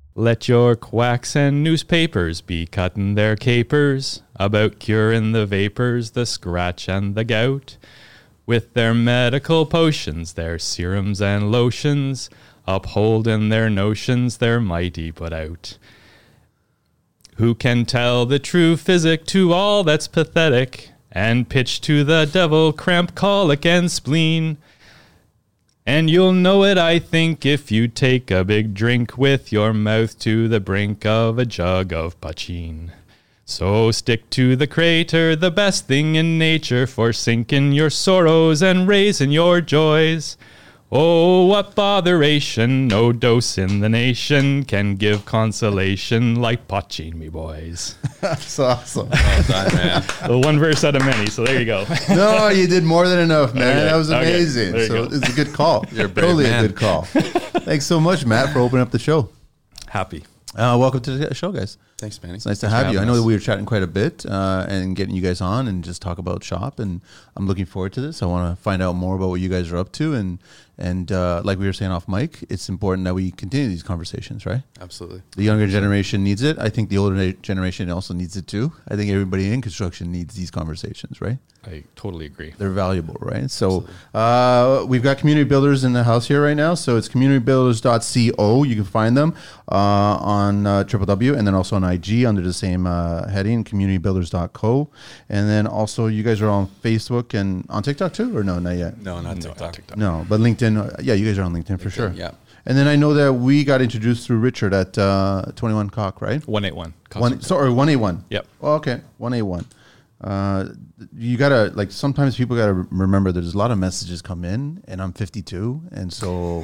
Let your quacks and newspapers be cutting their capers about curing the vapors, the scratch and the gout. With their medical potions, their serums and lotions, upholding their notions, they're mighty put out. Who can tell the true physic to all that's pathetic, and pitch to the devil cramp, colic, and spleen? And you'll know it, I think, if you take a big drink with your mouth to the brink of a jug of pochine. So stick to the crater, the best thing in nature, for sinking your sorrows and raising your joys. Oh, what botheration, no dose in the nation can give consolation like pochine, me boys. That's awesome. Well done, man. Well, one verse out of many, so there you go. No, you did more than enough, man. Okay, That was okay. amazing. There you So go. it's a good call. You're a brave totally man. a good call. Thanks so much, Matt, for opening up the show. Happy. Welcome to the show, guys. Thanks, Manny. It's nice to Thanks for have you. I having know us. that we were chatting quite a bit and getting you guys on and just talk about shop, and I'm looking forward to this. I want to find out more about what you guys are up to, and like we were saying off mic, it's important that we continue these conversations, right? Absolutely. The younger generation needs it. I think the older generation also needs it too. I think everybody in construction needs these conversations, right? I totally agree. They're valuable, right? So we've got community builders in the house here right now. So it's communitybuilders.co. You can find them on www, and then also on IG under the same heading, communitybuilders.co. And then also you guys are on Facebook and on TikTok too, or no, not yet? No, not No, TikTok. TikTok. No, but LinkedIn. Yeah, you guys are on LinkedIn for sure. Yeah. And then I know that we got introduced through Richard at 21 Cock, right? 181. 181. Yep. Oh, okay, 181. You gotta, like, sometimes people gotta remember there's a lot of messages come in, and I'm 52, and so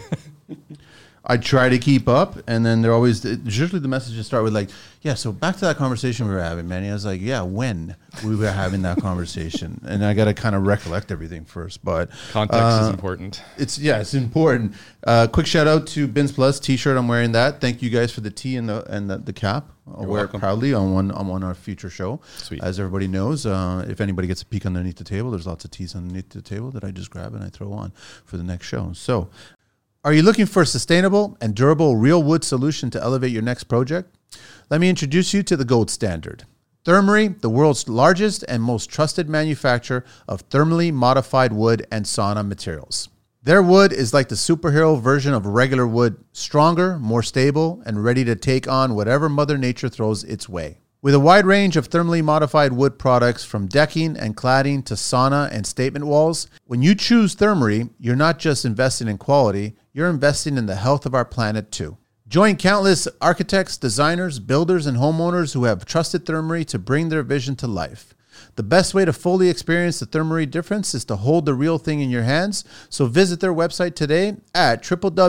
I try to keep up, and then they're always usually the messages start with like, yeah, so back to that conversation we were having, Manny. I was like, yeah, when we were having that conversation, and I gotta kind of recollect everything first, but Context is important. it's important. Quick shout out to Bins Plus T-shirt. I'm wearing that. Thank you guys for the tee and the cap. I'll wear welcome. it proudly on one our future show. Sweet. As everybody knows, if anybody gets a peek underneath the table, there's lots of tees underneath the table that I just grab and I throw on for the next show. So, are you looking for a sustainable and durable real wood solution to elevate your next project? Let me introduce you to the gold standard. Thermary, the world's largest and most trusted manufacturer of thermally modified wood and sauna materials. Their wood is like the superhero version of regular wood, stronger, more stable, and ready to take on whatever Mother Nature throws its way. With a wide range of thermally modified wood products from decking and cladding to sauna and statement walls, when you choose Thermary, you're not just investing in quality, you're investing in the health of our planet too. Join countless architects, designers, builders, and homeowners who have trusted Thermary to bring their vision to life. The best way to fully experience the Thermary difference is to hold the real thing in your hands, so visit their website today at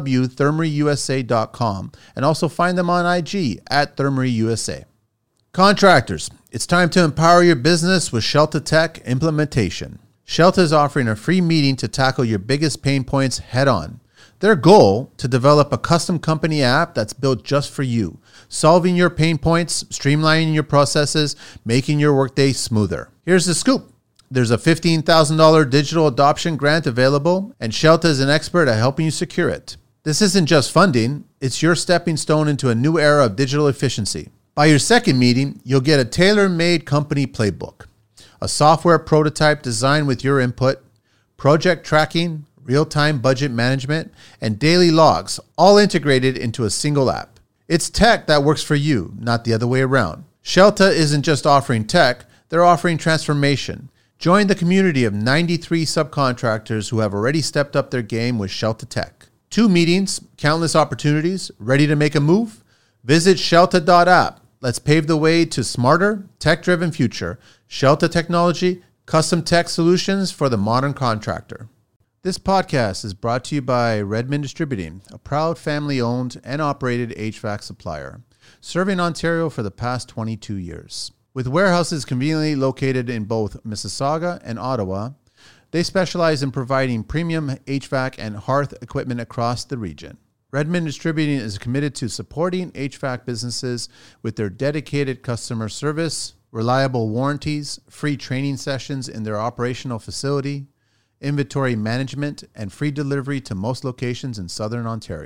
www.thermaryusa.com and also find them on IG at ThermaryUSA. Contractors, it's time to empower your business with Shelta Tech implementation. Shelta is offering a free meeting to tackle your biggest pain points head on. Their goal, to develop a custom company app that's built just for you, solving your pain points, streamlining your processes, making your workday smoother. Here's the scoop. There's a $15,000 digital adoption grant available, and Shelta is an expert at helping you secure it. This isn't just funding, it's your stepping stone into a new era of digital efficiency. By your second meeting, you'll get a tailor-made company playbook, a software prototype designed with your input, project tracking, real-time budget management, and daily logs, all integrated into a single app. It's tech that works for you, not the other way around. Shelta isn't just offering tech, they're offering transformation. Join the community of 93 subcontractors who have already stepped up their game with Shelta Tech. 2 meetings, countless opportunities, ready to make a move? Visit shelta.app. Let's pave the way to smarter, tech-driven future. Shelta Technology, custom tech solutions for the modern contractor. This podcast is brought to you by Redmond Distributing, a proud family-owned and operated HVAC supplier, serving Ontario for the past 22 years. With warehouses conveniently located in both Mississauga and Ottawa, they specialize in providing premium HVAC and hearth equipment across the region. Redmond Distributing is committed to supporting HVAC businesses with their dedicated customer service, reliable warranties, free training sessions in their operational facility, inventory management, and free delivery to most locations in Southern Ontario.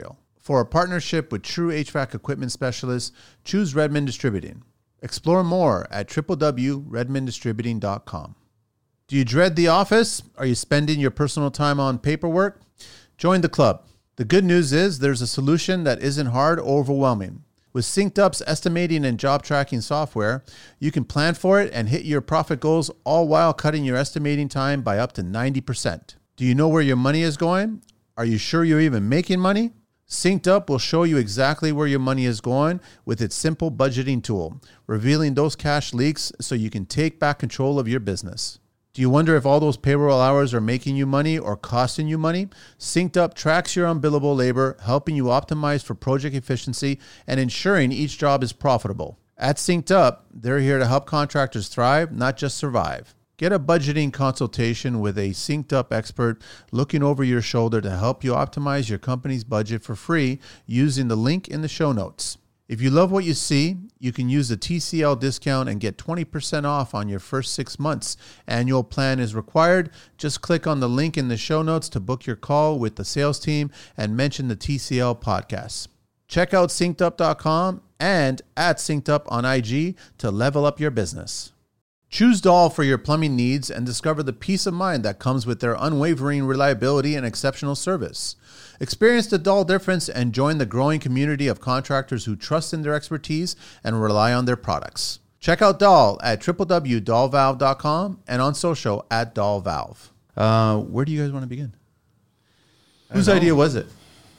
For a partnership with true HVAC equipment specialists, choose Redmond Distributing. Explore more at www.redmonddistributing.com. Do you dread the office? Are you spending your personal time on paperwork? Join the club. The good news is there's a solution that isn't hard or overwhelming. With SyncedUp's estimating and job tracking software, you can plan for it and hit your profit goals, all while cutting your estimating time by up to 90%. Do you know where your money is going? Are you sure you're even making money? SyncedUp will show you exactly where your money is going with its simple budgeting tool, revealing those cash leaks so you can take back control of your business. Do you wonder if all those payroll hours are making you money or costing you money? SyncedUp tracks your unbillable labor, helping you optimize for project efficiency and ensuring each job is profitable. At SyncedUp, they're here to help contractors thrive, not just survive. Get a budgeting consultation with a SyncedUp expert looking over your shoulder to help you optimize your company's budget for free using the link in the show notes. If you love what you see, you can use the TCL discount and get 20% off on your first 6 months. Annual plan is required. Just click on the link in the show notes to book your call with the sales team and mention the TCL podcast. Check out syncedup.com and at syncedup on IG to level up your business. Choose Dahl for your plumbing needs and discover the peace of mind that comes with their unwavering reliability and exceptional service. Experience the Dahl difference and join the growing community of contractors who trust in their expertise and rely on their products. Check out Dahl at www.dahlvalve.com and on social at dahlvalve. Where do you guys want to begin? Whose idea was it?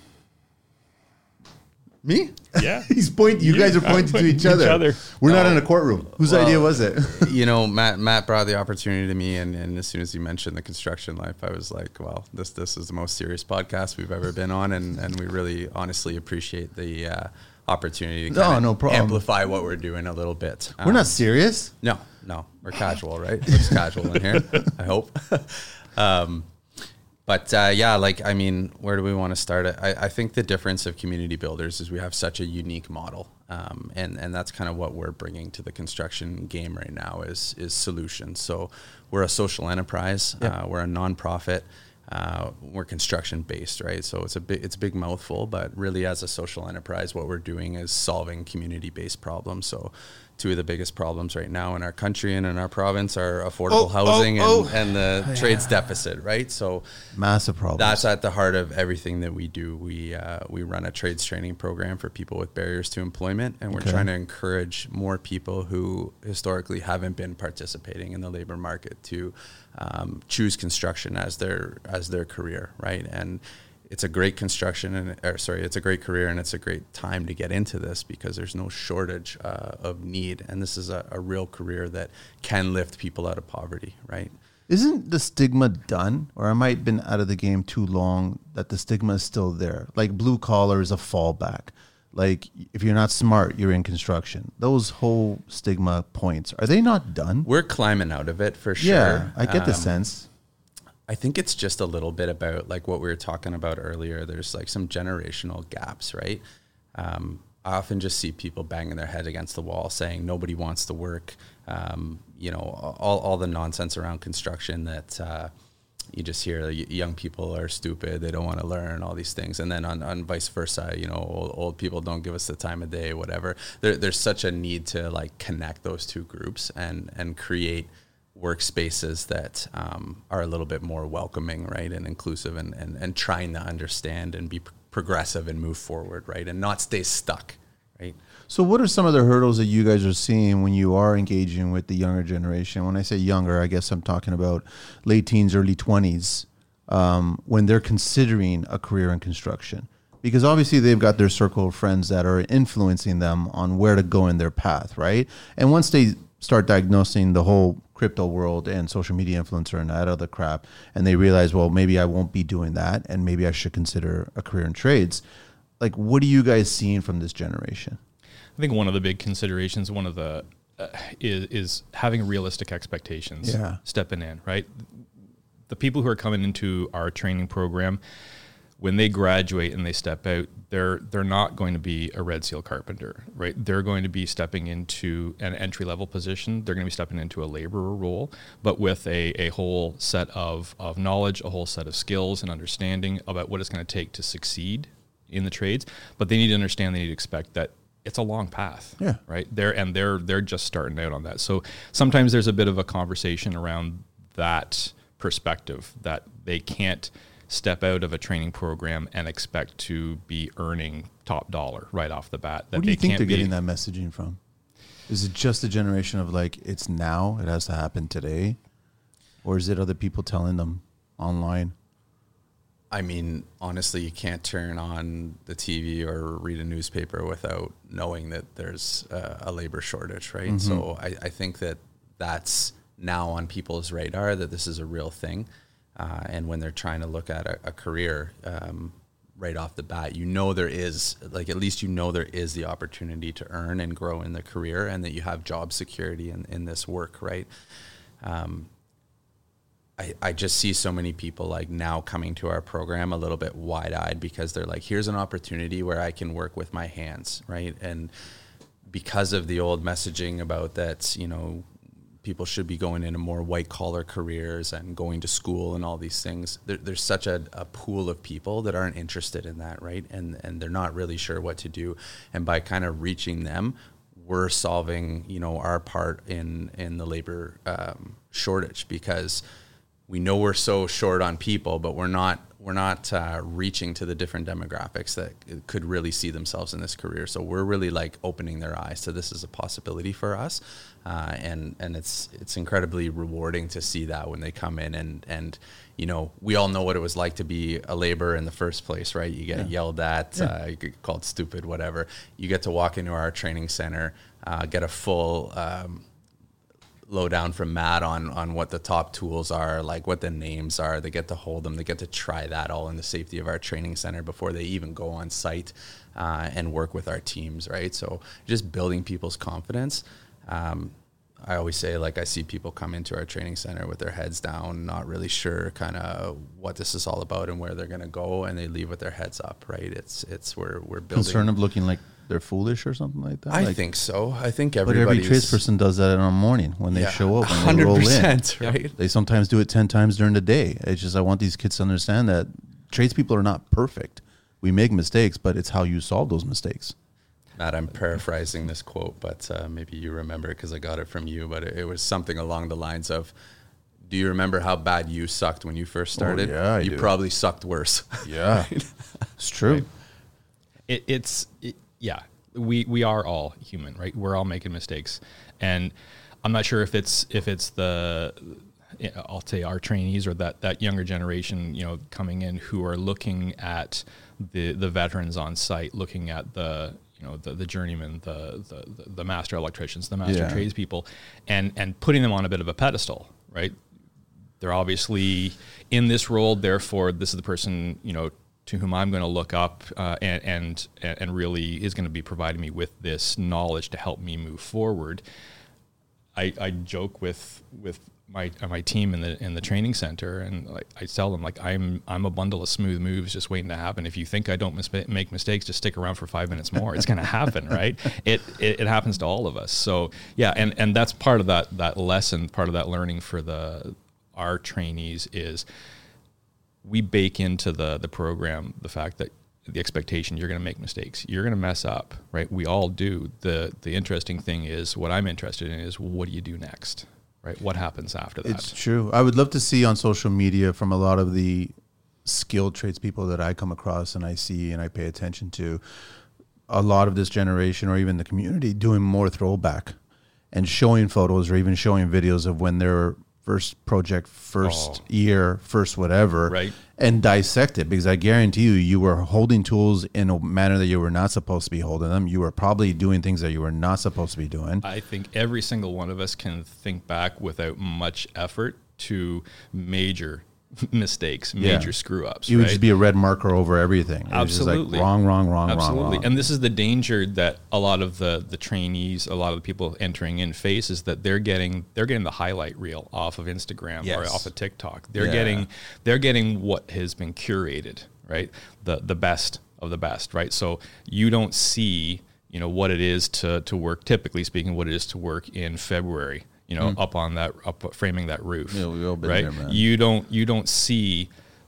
Me? Yeah. He's pointing. You guys are pointing to each other. We're not in a courtroom. Whose idea was it? Matt brought the opportunity to me, and as soon as he mentioned the construction life, I was like, well, this is the most serious podcast we've ever been on, and we really honestly appreciate the opportunity to no problem. amplify what we're doing a little bit. We're not serious. No, we're casual, right? We're just casual in here, I hope. But where do we want to start? I think the difference of community builders is we have such a unique model. And that's kind of what we're bringing to the construction game right now is solutions. So we're a social enterprise. Yep. We're a nonprofit. We're construction based, right? So it's a big mouthful, but really as a social enterprise, what we're doing is solving community based problems. So two of the biggest problems right now in our country and in our province are affordable housing and the trades deficit, right? So massive problem. That's at the heart of everything that we do. We run a trades training program for people with barriers to employment, and we're trying to encourage more people who historically haven't been participating in the labor market to choose construction as their career, right? And it's a great it's a great career, and it's a great time to get into this because there's no shortage of need, and this is a real career that can lift people out of poverty, right? Isn't the stigma done, or I might have been out of the game too long, that the stigma is still there? Like blue collar is a fallback. Like if you're not smart, you're in construction. Those whole stigma points, are they not done? We're climbing out of it for sure. Yeah, I get the sense. I think it's just a little bit about like what we were talking about earlier. There's like some generational gaps, right? I often just see people banging their head against the wall saying nobody wants to work. All the nonsense around construction that you just hear young people are stupid, they don't want to learn, all these things. And then on vice versa, old people don't give us the time of day, whatever. There's such a need to like connect those two groups and create workspaces that are a little bit more welcoming, right, and inclusive, and trying to understand and be progressive and move forward, right, and not stay stuck, right? So what are some of the hurdles that you guys are seeing when you are engaging with the younger generation? When I say younger, I guess I'm talking about late teens, early 20s, when they're considering a career in construction. Because obviously they've got their circle of friends that are influencing them on where to go in their path, right? And once they start diagnosing the whole crypto world and social media influencer and that other crap, and they realize, well, maybe I won't be doing that, and maybe I should consider a career in trades. Like, what are you guys seeing from this generation? I think one of the big considerations, is having realistic expectations. Yeah. Stepping in, right? The people who are coming into our training program, when they graduate and they step out, they're not going to be a Red Seal carpenter, right? They're going to be stepping into an entry-level position. They're going to be stepping into a laborer role, but with a whole set of knowledge, a whole set of skills and understanding about what it's going to take to succeed in the trades, but they need to understand, they need to expect that it's a long path. Yeah. Right. They're just starting out on that. So sometimes there's a bit of a conversation around that perspective, that they can't step out of a training program and expect to be earning top dollar right off the bat. That Where do you they think can't they're be, getting that messaging from? Is it just a generation of like, it's now, it has to happen today? Or is it other people telling them online? I mean, honestly, you can't turn on the TV or read a newspaper without knowing that there's a labor shortage, right? So I think that that's now on people's radar, that this is a real thing. And when they're trying to look at a career right off the bat, there is, like, at least there is the opportunity to earn and grow in the career, and that you have job security in this work, right? I just see so many people like now coming to our program a little bit wide-eyed, because they're like, here's an opportunity where I can work with my hands, right? And because of the old messaging about that, people should be going into more white-collar careers and going to school and all these things, there's such a pool of people that aren't interested in that, right? And they're not really sure what to do. And by kind of reaching them, we're solving, our part in the labor shortage, because we know we're so short on people, but we're not reaching to the different demographics that could really see themselves in this career. So we're really like opening their eyes to this as a possibility for us, and it's incredibly rewarding to see that when they come in and we all know what it was like to be a laborer in the first place, right? You get yelled at, you get called stupid, whatever. You get to walk into our training center, get a full lowdown from Matt on what the top tools are, like what the names are. They get to hold them. They get to try that all in the safety of our training center before they even go on site and work with our teams, right? So just building people's confidence. I always say, like, I see people come into our training center with their heads down, not really sure kind of what this is all about and where they're going to go, and they leave with their heads up, right? It's we're building. Concern of looking like they're foolish or something like that? I think so. I think but every tradesperson does that in the morning when they show up, when they roll in. Right? They sometimes do it 10 times during the day. It's just, I want these kids to understand that tradespeople are not perfect. We make mistakes, but it's how you solve those mistakes. Matt, I'm paraphrasing this quote, but maybe you remember it because I got it from you, but it was something along the lines of, do you remember how bad you sucked when you first started? Oh, yeah, I You do. probably sucked worse. Yeah, it's true. Right. Yeah, we are all human, right? We're all making mistakes, and I'm not sure if it's the, I'll say, our trainees or that younger generation, coming in, who are looking at the veterans on site, looking at the journeymen, the master electricians, the master tradespeople, and putting them on a bit of a pedestal, right? They're obviously in this role, therefore this is the person, to whom I'm going to look up and really is going to be providing me with this knowledge to help me move forward. I joke with my team in the training center, and I tell them, like, I'm a bundle of smooth moves just waiting to happen. If you think I don't make mistakes, just stick around for 5 minutes more. It's going to happen, right? It happens to all of us. So yeah, and that's part of that lesson, part of that learning for our trainees is, we bake into the program the fact that the expectation, you're going to make mistakes, you're going to mess up, right? We all do. The interesting thing is, what I'm interested in is, what do you do next, right? What happens after that? It's true. I would love to see on social media from a lot of the skilled tradespeople that I come across and I see and I pay attention to, a lot of this generation or even the community doing more throwback and showing photos or even showing videos of when they're first project, first year, first whatever, right? And dissect it, because I guarantee you were holding tools in a manner that you were not supposed to be holding them. You were probably doing things that you were not supposed to be doing. I think every single one of us can think back without much effort to major mistakes, major screw-ups. You would just be a red marker over everything. It was just Absolutely. like wrong. Absolutely. And this is the danger that a lot of the trainees, a lot of the people entering in face, is that they're getting the highlight reel off of Instagram or off of TikTok. They're getting what has been curated, right? The best of the best, right? So you don't see, what it is to work, typically speaking, what it is to work in February, up framing that roof. Yeah, we've all been right? there, man. You don't see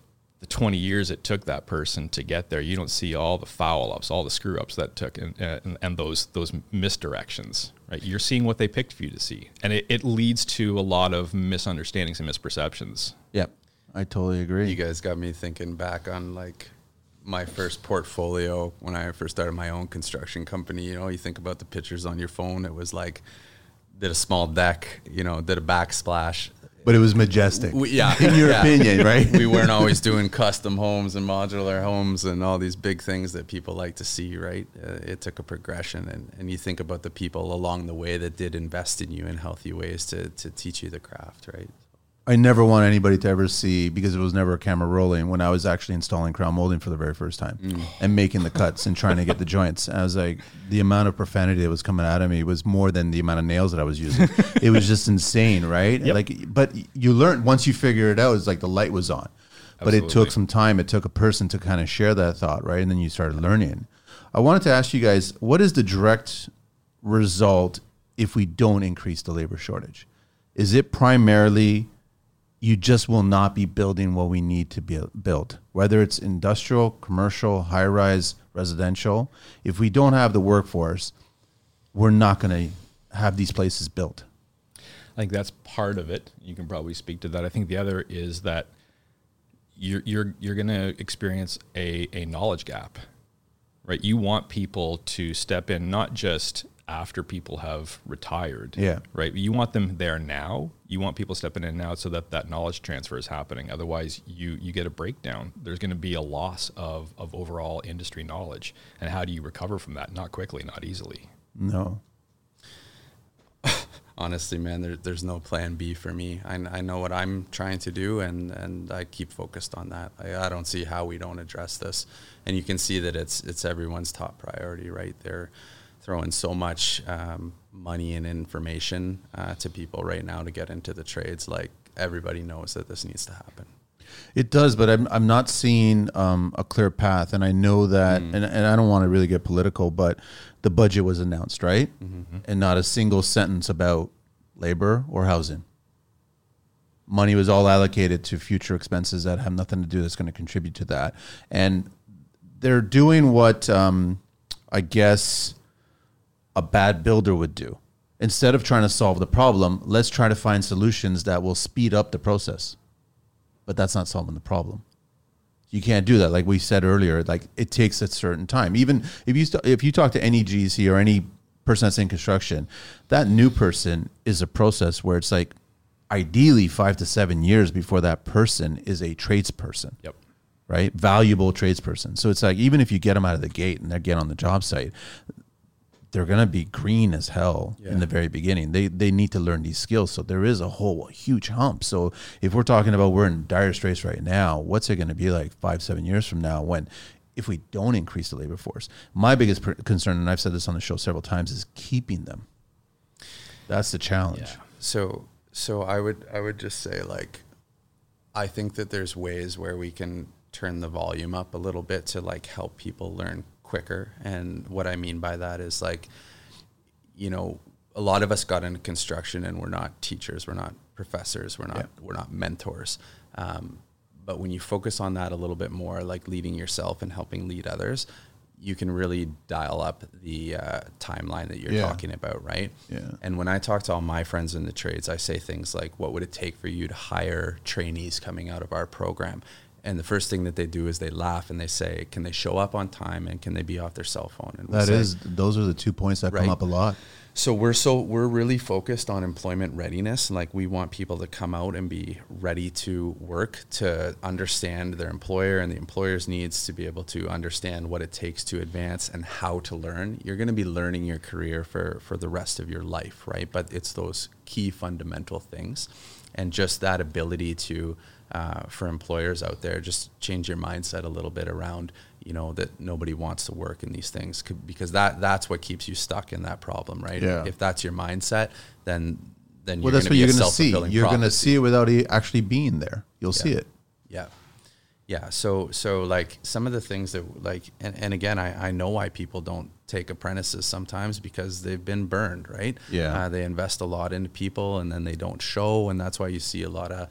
the 20 years it took that person to get there. You don't see all the foul ups, all the screw ups that took, and those misdirections, right? You're seeing what they picked for you to see. And it leads to a lot of misunderstandings and misperceptions. Yep. I totally agree. You guys got me thinking back on like my first portfolio when I first started my own construction company. You know, you think about the pictures on your phone. It was like, did a small deck, you know, did a backsplash. But it was majestic. Yeah. In your opinion, right? We weren't always doing custom homes and modular homes and all these big things that people like to see, right? It took a progression. And you think about the people along the way that did invest in you in healthy ways to teach you the craft, right? I never want anybody to ever see, because it was never a camera rolling, when I was actually installing crown molding for the very first time and making the cuts and trying to get the joints. And I was like, the amount of profanity that was coming out of me was more than the amount of nails that I was using. It was just insane, right? Yep. Like, but you learn once you figure it out. It's like the light was on, but Absolutely. it took some time. It took a person to kind of share that thought, right? And then you started learning. I wanted to ask you guys, what is the direct result if we don't increase the labor shortage? Is it primarily you just will not be building what we need to be built, whether it's industrial, commercial, high-rise, residential? If we don't have the workforce, we're not going to have these places built. I think that's part of it. You can probably speak to that. I think the other is that you're going to experience a knowledge gap, right? You want people to step in, not just after people have retired, right? You want them there now. You want people stepping in now so that that knowledge transfer is happening. Otherwise, you get a breakdown. There's going to be a loss of overall industry knowledge. And how do you recover from that? Not quickly, not easily. No. Honestly, man, there's no plan B for me. I know what I'm trying to do, and I keep focused on that. I don't see how we don't address this. And you can see that it's everyone's top priority, right? They're throwing so much money and information to people right now to get into the trades. Like, everybody knows that this needs to happen. It does, but I'm not seeing a clear path. And I know that, and I don't want to really get political, but the budget was announced, right? Mm-hmm. And not a single sentence about labor or housing. Money was all allocated to future expenses that have nothing to do that's going to contribute to that. And they're doing what I guess a bad builder would do. Instead of trying to solve the problem, let's try to find solutions that will speed up the process. But that's not solving the problem. You can't do that. Like we said earlier, like it takes a certain time. Even if you talk to any GC or any person that's in construction, that new person is a process where it's like ideally 5 to 7 years before that person is a tradesperson. Yep. Right? Valuable tradesperson. So it's like, even if you get them out of the gate and they get on the job site, they're going to be green as hell in the very beginning. They need to learn these skills. So there is a huge hump. So if we're talking about we're in dire straits right now, what's it going to be like 5-7 years from now if we don't increase the labor force? My biggest concern, and I've said this on the show several times, is keeping them. That's the challenge. Yeah. So I would just say, like, I think that there's ways where we can turn the volume up a little bit to like help people learn quicker. And what I mean by that is, like, you know, a lot of us got into construction and we're not teachers, we're not professors, we're not mentors. But when you focus on that a little bit more, like leading yourself and helping lead others, you can really dial up the timeline that you're talking about, right? Yeah. And when I talk to all my friends in the trades, I say things like, what would it take for you to hire trainees coming out of our program? And the first thing that they do is they laugh and they say, can they show up on time and can they be off their cell phone? And those are the 2 points that come up a lot. So we're really focused on employment readiness. Like, we want people to come out and be ready to work, to understand their employer and the employer's needs, to be able to understand what it takes to advance and how to learn. You're going to be learning your career for the rest of your life, right? But it's those key fundamental things, and just that ability to, for employers out there, just change your mindset a little bit around, you know, that nobody wants to work in these things, because that's what keeps you stuck in that problem, right? Yeah. If that's your mindset, then you're that's what you're going to see. self-fulfilling You're going to prophecy. see it without actually being there. You'll see it. Yeah. Yeah. So like some of the things that, like, and again, I know why people don't take apprentices sometimes, because they've been burned, right? Yeah. They invest a lot into people and then they don't show. And that's why you see a lot of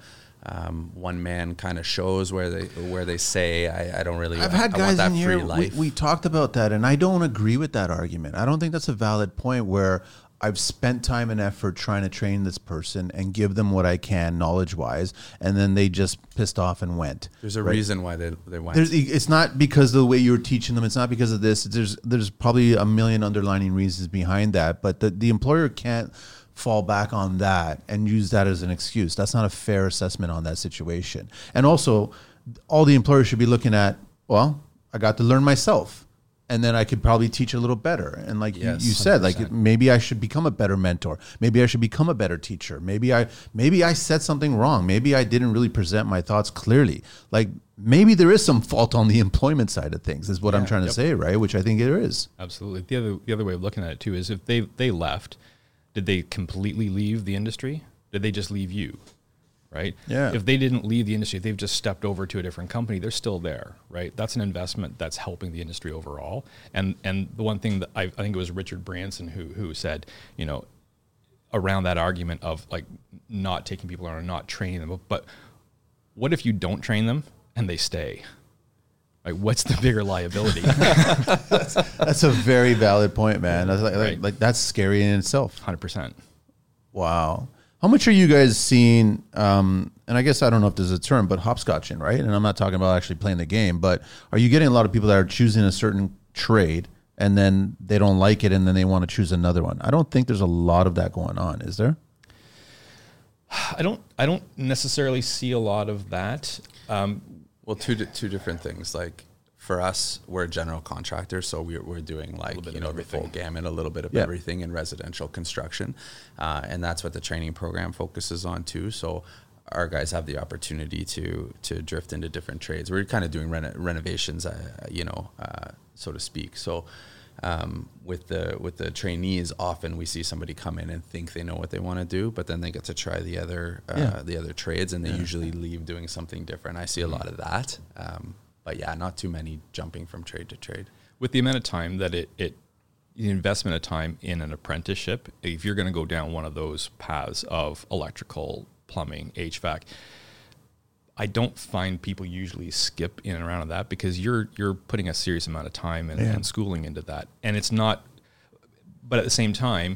one man kind of shows where they say I don't really. I've had I guys want that in free here. life. We talked about that, and I don't agree with that argument. I don't think that's a valid point where I've spent time and effort trying to train this person and give them what I can knowledge-wise, and then they just pissed off and went. There's a reason why they went. It's not because of the way you're teaching them. It's not because of this. There's probably a million underlining reasons behind that, but the employer can't fall back on that and use that as an excuse. That's not a fair assessment on that situation. And also, all the employer should be looking at, well, I got to learn myself, and then I could probably teach a little better. And like you said, 100%. like maybe I should become a better mentor. Maybe I should become a better teacher. Maybe I said something wrong. Maybe I didn't really present my thoughts clearly. Like maybe there is some fault on the employment side of things, is what I'm trying to say, right? Which I think there is. Absolutely. The other way of looking at it too is if they left, did they completely leave the industry? Did they just leave you? Right? Yeah. If they didn't leave the industry, they've just stepped over to a different company, they're still there, right? That's an investment that's helping the industry overall. And the one thing that I think it was Richard Branson who said, you know, around that argument of like not taking people on or not training them, but what if you don't train them and they stay? Like, what's the bigger liability? That's a very valid point, man. That's like that's scary in itself. 100%. Wow. How much are you guys seeing, and I guess I don't know if there's a term, but hopscotching, right? And I'm not talking about actually playing the game, but are you getting a lot of people that are choosing a certain trade and then they don't like it and then they want to choose another one? I don't think there's a lot of that going on, is there? I don't necessarily see a lot of that. Well, two different things. Like for us, we're a general contractor, so we're doing like the full gamut, a little bit of everything in residential construction, and that's what the training program focuses on too. So our guys have the opportunity to drift into different trades. We're kind of doing renovations, so to speak. So with the trainees, often we see somebody come in and think they know what they want to do, but then they get to try the other trades, and they usually leave doing something different. I see a lot of that, but yeah, not too many jumping from trade to trade. With the amount of time that the investment of time in an apprenticeship, if you're going to go down one of those paths of electrical, plumbing, HVAC, I don't find people usually skip in and around that because you're putting a serious amount of time and schooling into that. And it's not, but at the same time,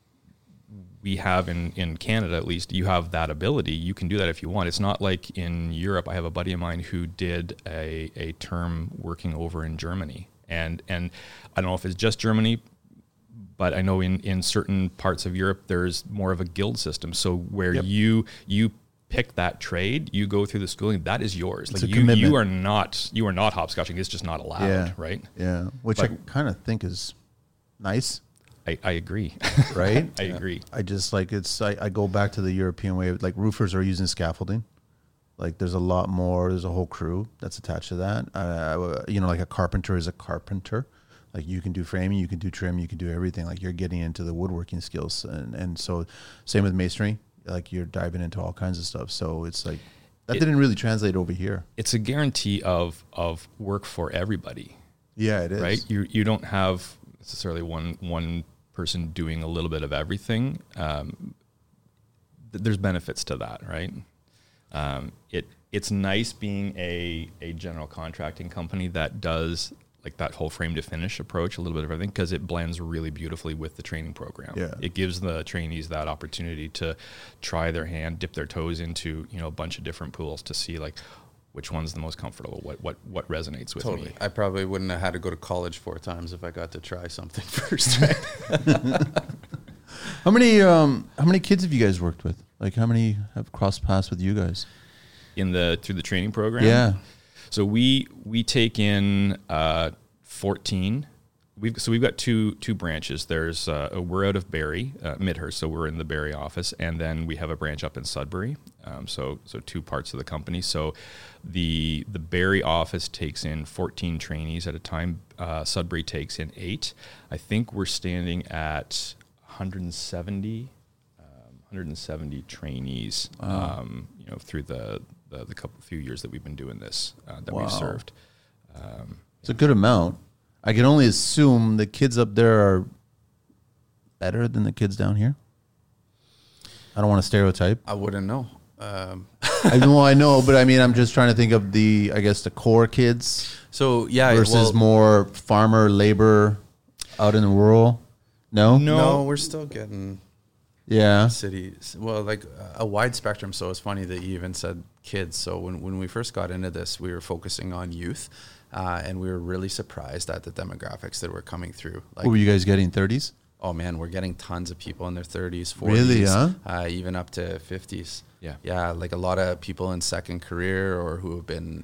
we have in Canada, at least, you have that ability. You can do that if you want. It's not like in Europe. I have a buddy of mine who did a term working over in Germany. And I don't know if it's just Germany, but I know in certain parts of Europe, there's more of a guild system. So where you pick that trade, you go through the schooling, that is yours. It's like a commitment. you are not hopscotching. It's just not allowed, right? Yeah, which I kind of think is nice. I agree. Right? I agree. I just like I go back to the European way. Like roofers are using scaffolding. Like there's a lot more. There's a whole crew that's attached to that. Like a carpenter is a carpenter. Like you can do framing, you can do trim, you can do everything. Like you're getting into the woodworking skills, and so same with masonry. Like you're diving into all kinds of stuff. So it's like that didn't really translate over here. It's a guarantee of work for everybody. Yeah, it is. Right? You don't have necessarily one person doing a little bit of everything. There's benefits to that, right? It's nice being a general contracting company that does like that whole frame to finish approach, a little bit of everything, because it blends really beautifully with the training program. Yeah. It gives the trainees that opportunity to try their hand, dip their toes into, a bunch of different pools to see like which one's the most comfortable, what resonates with me. I probably wouldn't have had to go to college 4 times if I got to try something first, right? How many kids have you guys worked with? Like how many have crossed paths with you guys? Through the training program? Yeah. So we take in 14. We've got two branches. There's we're out of Barrie, Midhurst, so we're in the Barrie office, and then we have a branch up in Sudbury. So 2 parts of the company. So the Barrie office takes in 14 trainees at a time. Sudbury takes in 8. I think we're standing at 170 trainees. Through the few years that we've been doing this, that we've served. It's a good amount. I can only assume the kids up there are better than the kids down here. I don't want to stereotype. I wouldn't know. I know, but I mean, I'm just trying to think of the core kids. So yeah, versus more farmer labor out in the rural. No, we're still getting cities. Well, like a wide spectrum. So it's funny that you even said kids. So when we first got into this, we were focusing on youth, and we were really surprised at the demographics that were coming through. Like, what were you guys getting? 30s? Oh man, we're getting tons of people in their 30s, 40s, really, huh? Even up to 50s. Yeah, like a lot of people in second career or who have been,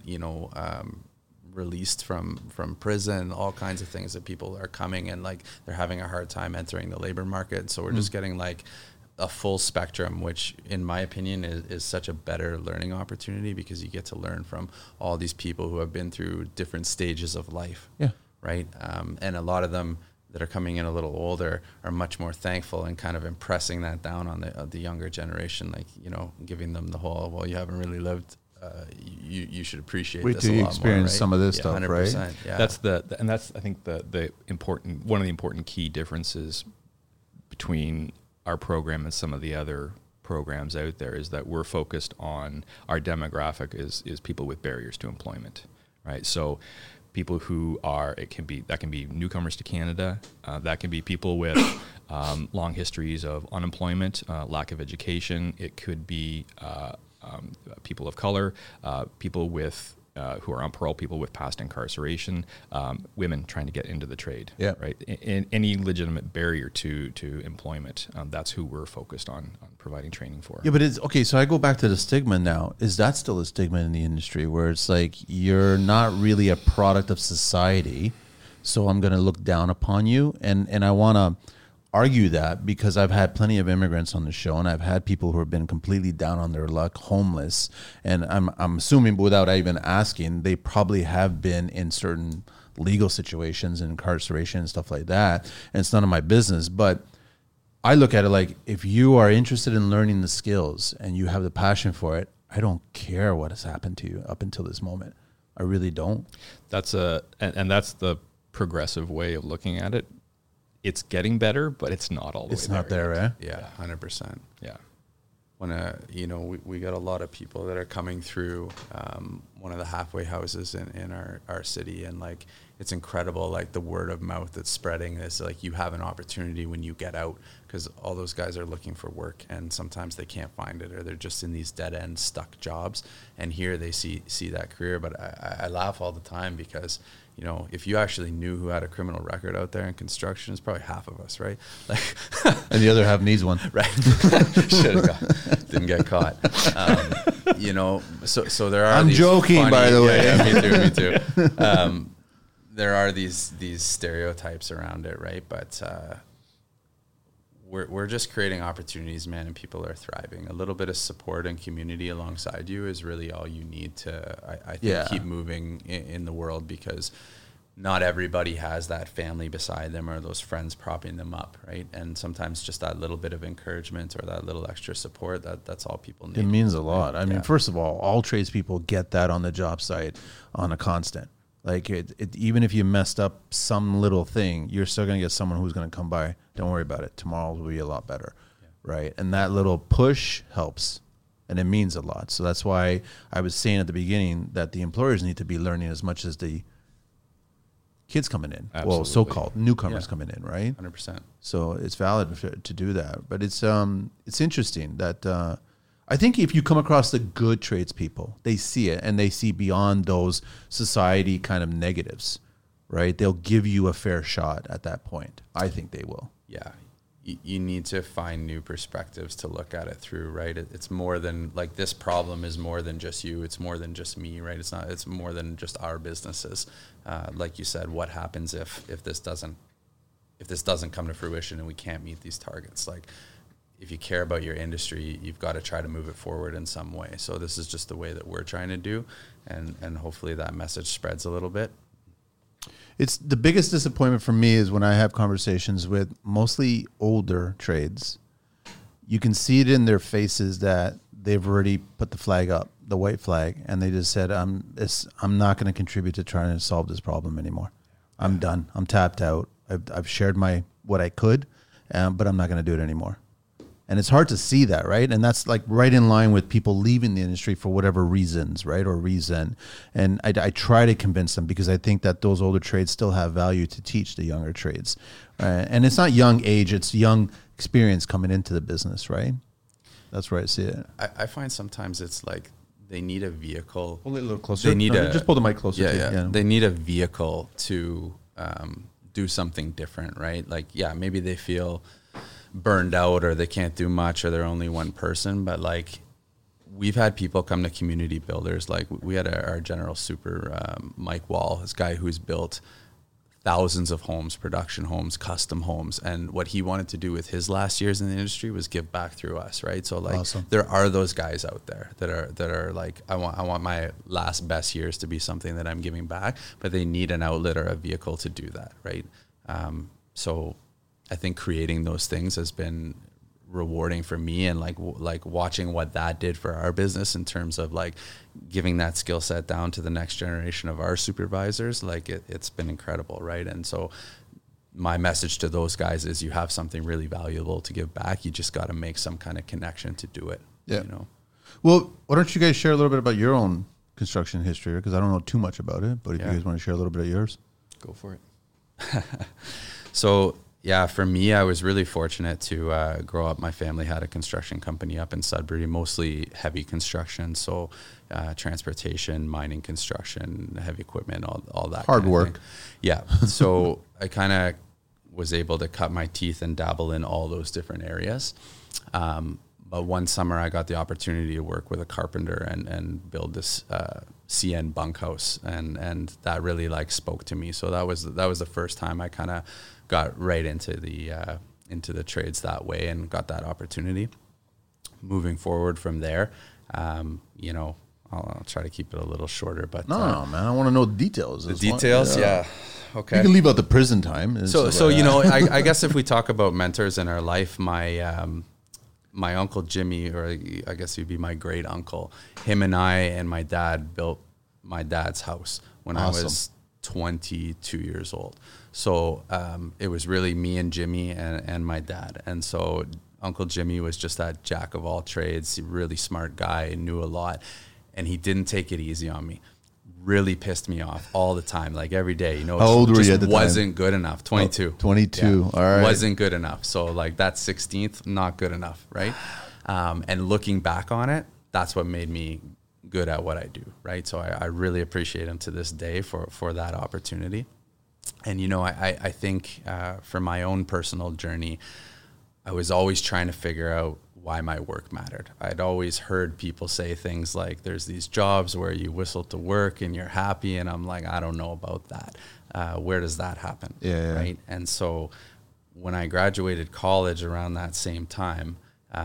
released from prison, all kinds of things that people are coming and like they're having a hard time entering the labor market. So we're just getting like a full spectrum, which in my opinion is such a better learning opportunity because you get to learn from all these people who have been through different stages of life. Yeah. Right. And a lot of them that are coming in a little older are much more thankful and kind of impressing that down on the younger generation, like, giving them the whole, well, you haven't really lived, you should appreciate Wait this till a you lot experience more, right? some of this stuff, 100%, right? Yeah. That's I think the important, one of the important key differences between our program and some of the other programs out there is that we're focused on our demographic is people with barriers to employment, right? So people who are, that can be newcomers to Canada, that can be people with long histories of unemployment, lack of education. It could be people of color, people with who are on parole, people with past incarceration, women trying to get into the trade. Yeah. Right. Any legitimate barrier to employment. That's who we're focused on providing training for. Yeah, but it's okay. So I go back to the stigma now. Is that still a stigma in the industry where it's like you're not really a product of society, so I'm going to look down upon you? And I want to argue that because I've had plenty of immigrants on the show, and I've had people who have been completely down on their luck, homeless, and I'm assuming without even asking, they probably have been in certain legal situations and incarceration and stuff like that. And it's none of my business, but I look at it like if you are interested in learning the skills and you have the passion for it, I don't care what has happened to you up until this moment. I really don't. That's and that's the progressive way of looking at it. It's getting better, but it's not all the way there. It's not there, eh? Yeah, 100%. Yeah. When we got a lot of people that are coming through one of the halfway houses in our city, and like it's incredible, like the word of mouth that's spreading is like you have an opportunity when you get out, because all those guys are looking for work and sometimes they can't find it, or they're just in these dead end stuck jobs, and here they see that career. But I laugh all the time because if you actually knew who had a criminal record out there in construction, it's probably half of us, right? Like, and the other half needs one, right? Didn't get caught. So there are. I'm joking, by the way. Yeah, me too. There are these stereotypes around it, right? But we're just creating opportunities, man, and people are thriving. A little bit of support and community alongside you is really all you need to, I think, keep moving in the world, because not everybody has that family beside them or those friends propping them up, right? And sometimes just that little bit of encouragement or that little extra support, that's all people need. It means a lot. I mean, first of all tradespeople get that on the job site on a constant. Like even if you messed up some little thing, you're still going to get someone who's going to come by. Don't worry about it. Tomorrow will be a lot better, right? And that little push helps, and it means a lot. So that's why I was saying at the beginning that the employers need to be learning as much as the kids coming in. Absolutely. Well, so-called newcomers coming in, right? 100%. So it's valid to do that. But it's interesting that I think if you come across the good tradespeople, they see it and they see beyond those society kind of negatives, right? They'll give you a fair shot at that point. I think they will. Yeah. You need to find new perspectives to look at it through, right? It's more than like this problem is more than just you. It's more than just me, right? It's more than just our businesses. Like you said, what happens if this doesn't come to fruition and we can't meet these targets? Like, if you care about your industry, you've got to try to move it forward in some way. So this is just the way that we're trying to do, and hopefully that message spreads a little bit. It's the biggest disappointment for me is when I have conversations with mostly older trades. You can see it in their faces that they've already put the flag up, the white flag, and they just said, I'm not going to contribute to trying to solve this problem anymore. I'm done. I'm tapped out. I've shared what I could, but I'm not going to do it anymore. And it's hard to see that, right? And that's like right in line with people leaving the industry for whatever reasons, right? Or reason. And I try to convince them because I think that those older trades still have value to teach the younger trades. And it's not young age, it's young experience coming into the business, right? That's where I see it. I find sometimes it's like they need a vehicle. Pull it a little closer. They need just pull the mic closer. Yeah. They need a vehicle to do something different, right? Like, yeah, maybe they feel burned out or they can't do much or they're only one person. But like, we've had people come to community builders. Like we had our general super, Mike Wall, this guy who's built thousands of homes, production homes, custom homes. And what he wanted to do with his last years in the industry was give back through us, right? So like there are those guys out there that are like, I want my last best years to be something that I'm giving back, but they need an outlet or a vehicle to do that, right? So I think creating those things has been rewarding for me, and like watching what that did for our business in terms of like giving that skill set down to the next generation of our supervisors, like it's been incredible, right? And so my message to those guys is you have something really valuable to give back. You just got to make some kind of connection to do it. Yeah. You know? Well, why don't you guys share a little bit about your own construction history? Because I don't know too much about it, but if you guys want to share a little bit of yours. Go for it. So yeah, for me, I was really fortunate to grow up. My family had a construction company up in Sudbury, mostly heavy construction. So transportation, mining, construction, heavy equipment, all that. Hard work. Yeah. So I kind of was able to cut my teeth and dabble in all those different areas. But one summer I got the opportunity to work with a carpenter and build this CN bunkhouse, and that really like spoke to me. So that was the first time I kind of got right into the trades that way and got that opportunity. Moving forward from there, you know, I'll try to keep it a little shorter. But no, man, I want to know the details. The details, yeah. Okay. You can leave out the prison time. So you know, I guess if we talk about mentors in our life, my uncle Jimmy, or I guess he'd be my great uncle, him and I and my dad built my dad's house when I was 22 years old. So it was really me and Jimmy and my dad. And so Uncle Jimmy was just that jack of all trades, really smart guy, knew a lot. And he didn't take it easy on me. Really pissed me off all the time, like every day. You know, how old were you at the time? Wasn't good enough. 22. 22. Yeah. All right. Wasn't good enough. So like that 16th, not good enough, right? And looking back on it, that's what made me good at what I do, right? So I really appreciate him to this day for that opportunity. And, you know, I think for my own personal journey, I was always trying to figure out why my work mattered. I'd always heard people say things like, there's these jobs where you whistle to work and you're happy. And I'm like, I don't know about that. Where does that happen? Yeah. Right. And so when I graduated college around that same time,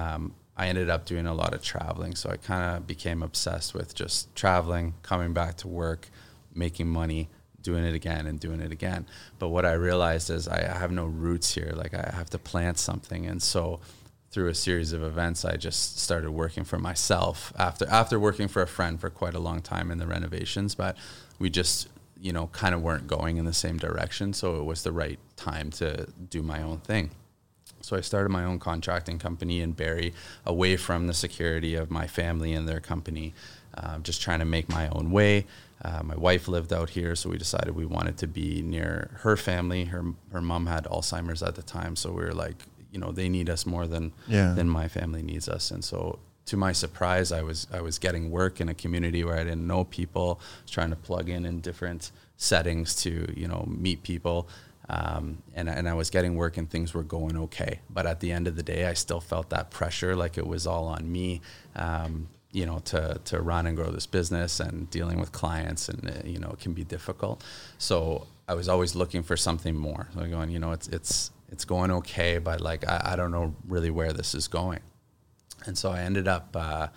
I ended up doing a lot of traveling. So I kind of became obsessed with just traveling, coming back to work, making money, doing it again and doing it again. But what I realized is I have no roots here. Like I have to plant something. And so through a series of events, I just started working for myself after working for a friend for quite a long time in the renovations, but we just, you know, kind of weren't going in the same direction. So it was the right time to do my own thing. So I started my own contracting company in Barrie, away from the security of my family and their company, just trying to make my own way. My wife lived out here, so we decided we wanted to be near her family. Her mom had Alzheimer's at the time, so we were like, you know, they need us more than my family needs us. And so to my surprise, I was getting work in a community where I didn't know people, trying to plug in different settings to, you know, meet people. And I was getting work and things were going okay. But at the end of the day, I still felt that pressure, like it was all on me, you know, to run and grow this business and dealing with clients, and, you know, it can be difficult. So I was always looking for something more. So going, you know, it's going okay, but like, I don't know really where this is going. And so I ended up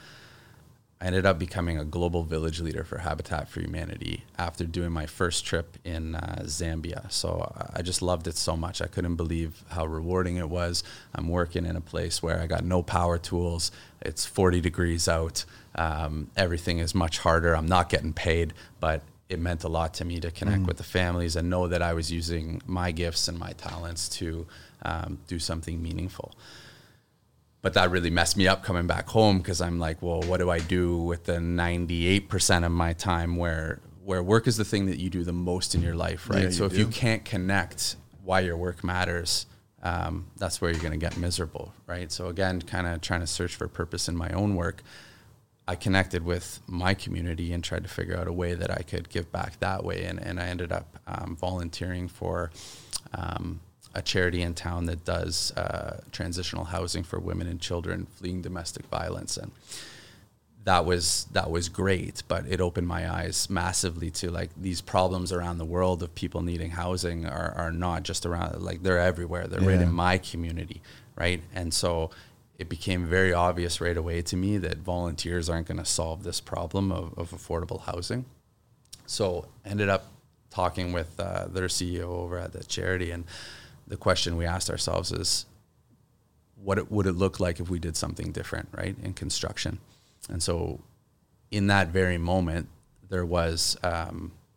becoming a global village leader for Habitat for Humanity after doing my first trip in Zambia. So I just loved it so much. I couldn't believe how rewarding it was. I'm working in a place where I got no power tools. It's 40 degrees out. Everything is much harder. I'm not getting paid, but it meant a lot to me to connect with the families and know that I was using my gifts and my talents to do something meaningful. But that really messed me up coming back home, because I'm like, well, what do I do with the 98% of my time where work is the thing that you do the most in your life, right? So if you can't connect why your work matters, that's where you're going to get miserable, right? So again, kind of trying to search for purpose in my own work, I connected with my community and tried to figure out a way that I could give back that way. And I ended up volunteering for a charity in town that does transitional housing for women and children fleeing domestic violence. And that was great, but it opened my eyes massively to like these problems around the world of people needing housing are not just around, like they're everywhere. They're right in my community, right? And so it became very obvious right away to me that volunteers aren't going to solve this problem of affordable housing. So ended up talking with their CEO over at the charity, and the question we asked ourselves is, would it look like if we did something different, right, in construction? And so in that very moment, there was a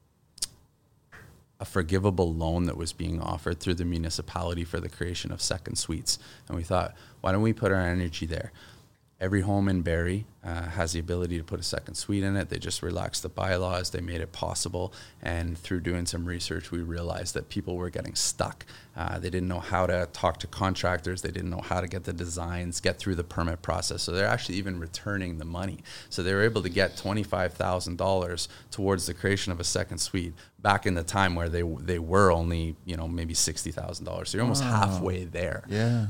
forgivable loan that was being offered through the municipality for the creation of second suites. And we thought, why don't we put our energy there? Every home in Barrie has the ability to put a second suite in it. They just relaxed the bylaws. They made it possible. And through doing some research, we realized that people were getting stuck. They didn't know how to talk to contractors. They didn't know how to get the designs, get through the permit process. So they're actually even returning the money. So they were able to get $25,000 towards the creation of a second suite back in the time where they were only, maybe $60,000. So you're almost halfway there. Yeah.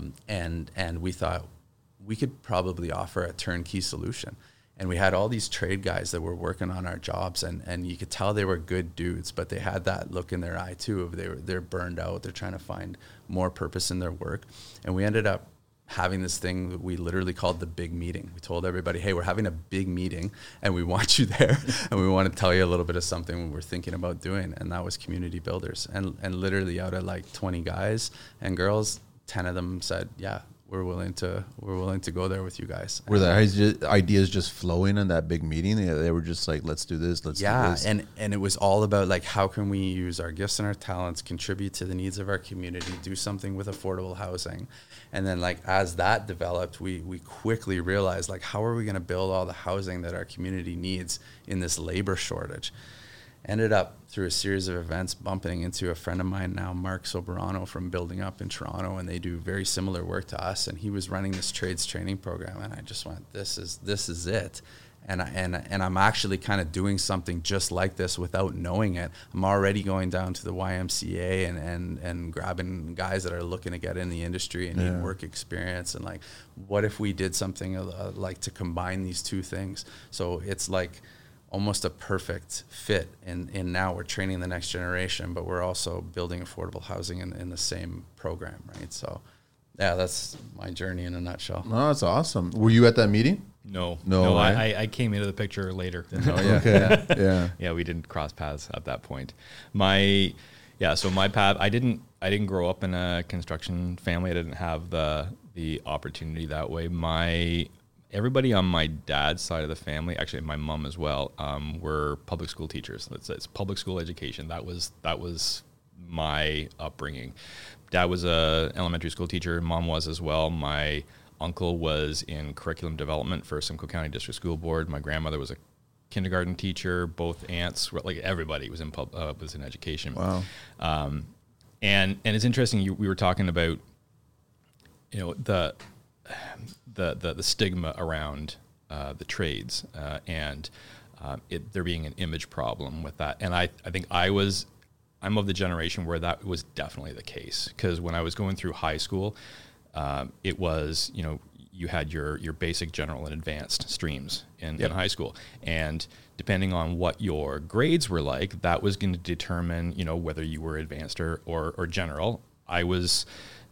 And we thought, we could probably offer a turnkey solution. And we had all these trade guys that were working on our jobs, and you could tell they were good dudes, but they had that look in their eye too of they're burned out. They're trying to find more purpose in their work. And we ended up having this thing that we literally called the big meeting. We told everybody, hey, we're having a big meeting and we want you there and we want to tell you a little bit of something we're thinking about doing. And that was Community Builders. And literally out of like 20 guys and girls, 10 of them said, yeah, we're willing to go there with you guys. Were the ideas just flowing in that big meeting? They were just like, let's do this, let's do this. And it was all about like, how can we use our gifts and our talents, contribute to the needs of our community, do something with affordable housing. And then like, as that developed, we quickly realized like, how are we going to build all the housing that our community needs in this labor shortage? Ended up through a series of events bumping into a friend of mine now, Mark Soberano from Building Up in Toronto, and they do very similar work to us. And he was running this trades training program, and I just went, this is it. And I'm actually kind of doing something just like this without knowing it. I'm already going down to the YMCA and grabbing guys that are looking to get in the industry and need work experience. And like, what if we did something like to combine these two things? So it's like almost a perfect fit. And now we're training the next generation, but we're also building affordable housing in the same program, right? So yeah, that's my journey in a nutshell. No, that's awesome. Were you at that meeting? No, right? I came into the picture later. Okay. Yeah, we didn't cross paths at that point. So my path, I didn't grow up in a construction family. I didn't have the opportunity that way. Everybody on my dad's side of the family, actually my mom as well, were public school teachers. It's public school education. That was my upbringing. Dad was a elementary school teacher. Mom was as well. My uncle was in curriculum development for Simcoe County District School Board. My grandmother was a kindergarten teacher. Both aunts, like everybody was in education. Wow. And it's interesting. We were talking about, the stigma around the trades and there being an image problem with that. And I think I'm of the generation where that was definitely the case, because when I was going through high school, it was, you had your basic, general, and advanced streams in high school. And depending on what your grades were like, that was going to determine, whether you were advanced or general. I was,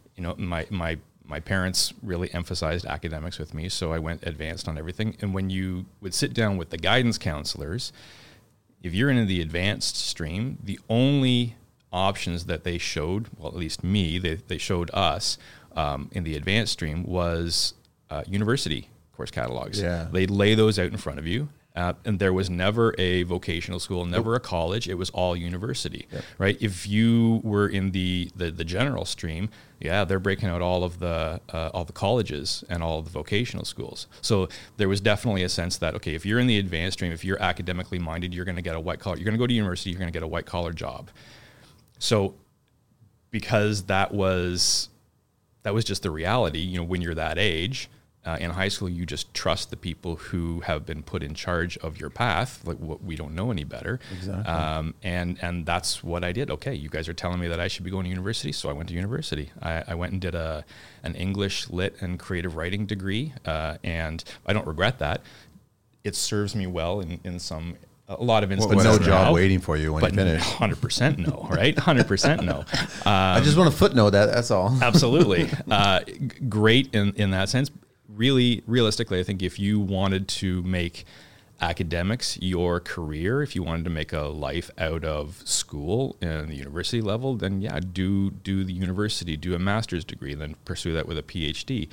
my parents really emphasized academics with me, so I went advanced on everything. And when you would sit down with the guidance counselors, if you're in the advanced stream, the only options that they showed, well, at least me, they showed us in the advanced stream was university course catalogs. Yeah. They'd lay those out in front of you, And there was never a vocational school, never a college. It was all university, right? If you were in the general stream, they're breaking out all the colleges and all of the vocational schools. So there was definitely a sense that, okay, if you're in the advanced stream, if you're academically minded, you're going to get a white collar. You're going to go to university. You're going to get a white collar job. So because that was just the reality, when you're that age. In high school, you just trust the people who have been put in charge of your path. Like, we don't know any better. Exactly. And that's what I did. Okay, you guys are telling me that I should be going to university, so I went to university. I went and did an English, Lit, and creative writing degree, and I don't regret that. It serves me well in a lot of instances. But no job now, waiting for you when you finish. 100% no, right? 100% no. I just want to footnote that. That's all. Absolutely. Great in that sense. Really, realistically, I think if you wanted to make academics your career, if you wanted to make a life out of school and the university level, then do the university, do a master's degree, then pursue that with a PhD.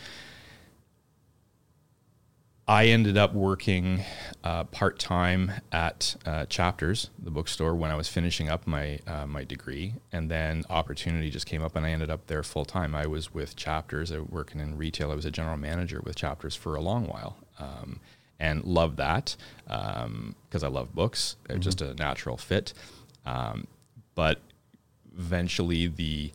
I ended up working part-time at Chapters, the bookstore, when I was finishing up my degree, and then opportunity just came up and I ended up there full-time. I was with Chapters, working in retail. I was a general manager with Chapters for a long while, and loved that because I love books. It was just a natural fit. But eventually the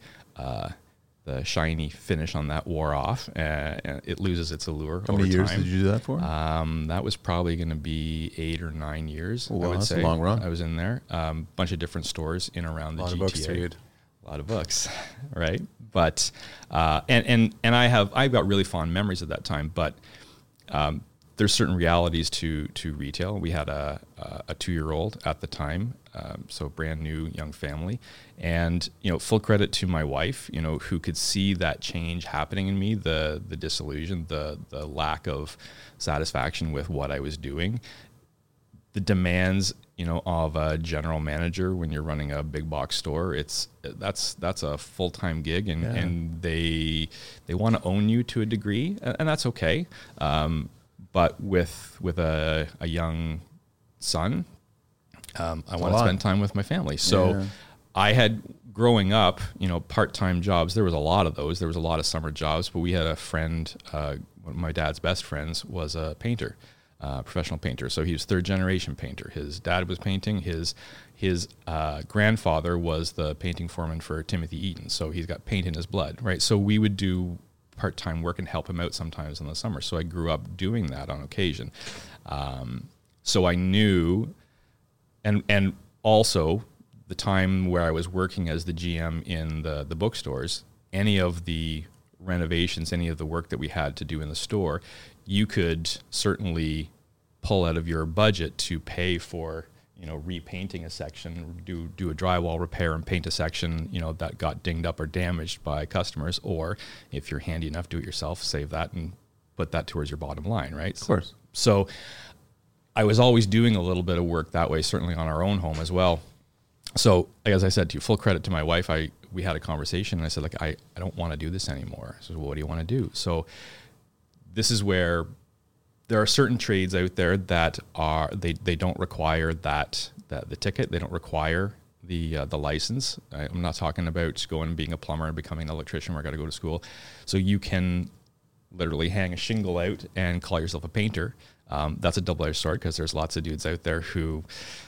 shiny finish on that wore off, and it loses its allure over time. How many years did you do that for? That was probably going to be 8 or 9 years. Well, I would that's say. a long run. I was in there, bunch of different stores in around the GTA. A lot of books to read. A lot of books, right? But and I've got really fond memories of that time. But there's certain realities to retail. We had a 2-year-old at the time, so brand new young family, and full credit to my wife, who could see that change happening in me, the disillusion, the lack of satisfaction with what I was doing, the demands of a general manager when you're running a big box store. That's a full-time gig, and they want to own you to a degree, and that's okay. But with a young son, I want to spend time with my family. So I had, growing up, part-time jobs. There was a lot of those. There was a lot of summer jobs. But we had a friend, one of my dad's best friends was a painter, professional painter. So he was third-generation painter. His dad was painting. His grandfather was the painting foreman for Timothy Eaton. So he's got paint in his blood, right? So we would do part-time work and help him out sometimes in the summer. So I grew up doing that on occasion. So I knew, and also the time where I was working as the GM in the bookstores, any of the renovations, any of the work that we had to do in the store, you could certainly pull out of your budget to pay for repainting a section, do a drywall repair and paint a section, that got dinged up or damaged by customers. Or if you're handy enough, do it yourself, save that and put that towards your bottom line, right? Of course. So I was always doing a little bit of work that way, certainly on our own home as well. So as I said to you, full credit to my wife, we had a conversation and I said, I don't want to do this anymore. I said, well, what do you want to do? So this is where there are certain trades out there that are they don't require that the ticket. They don't require the license. I'm not talking about going and being a plumber and becoming an electrician where I got to go to school. So you can literally hang a shingle out and call yourself a painter. That's a double-edged sword because there's lots of dudes out there who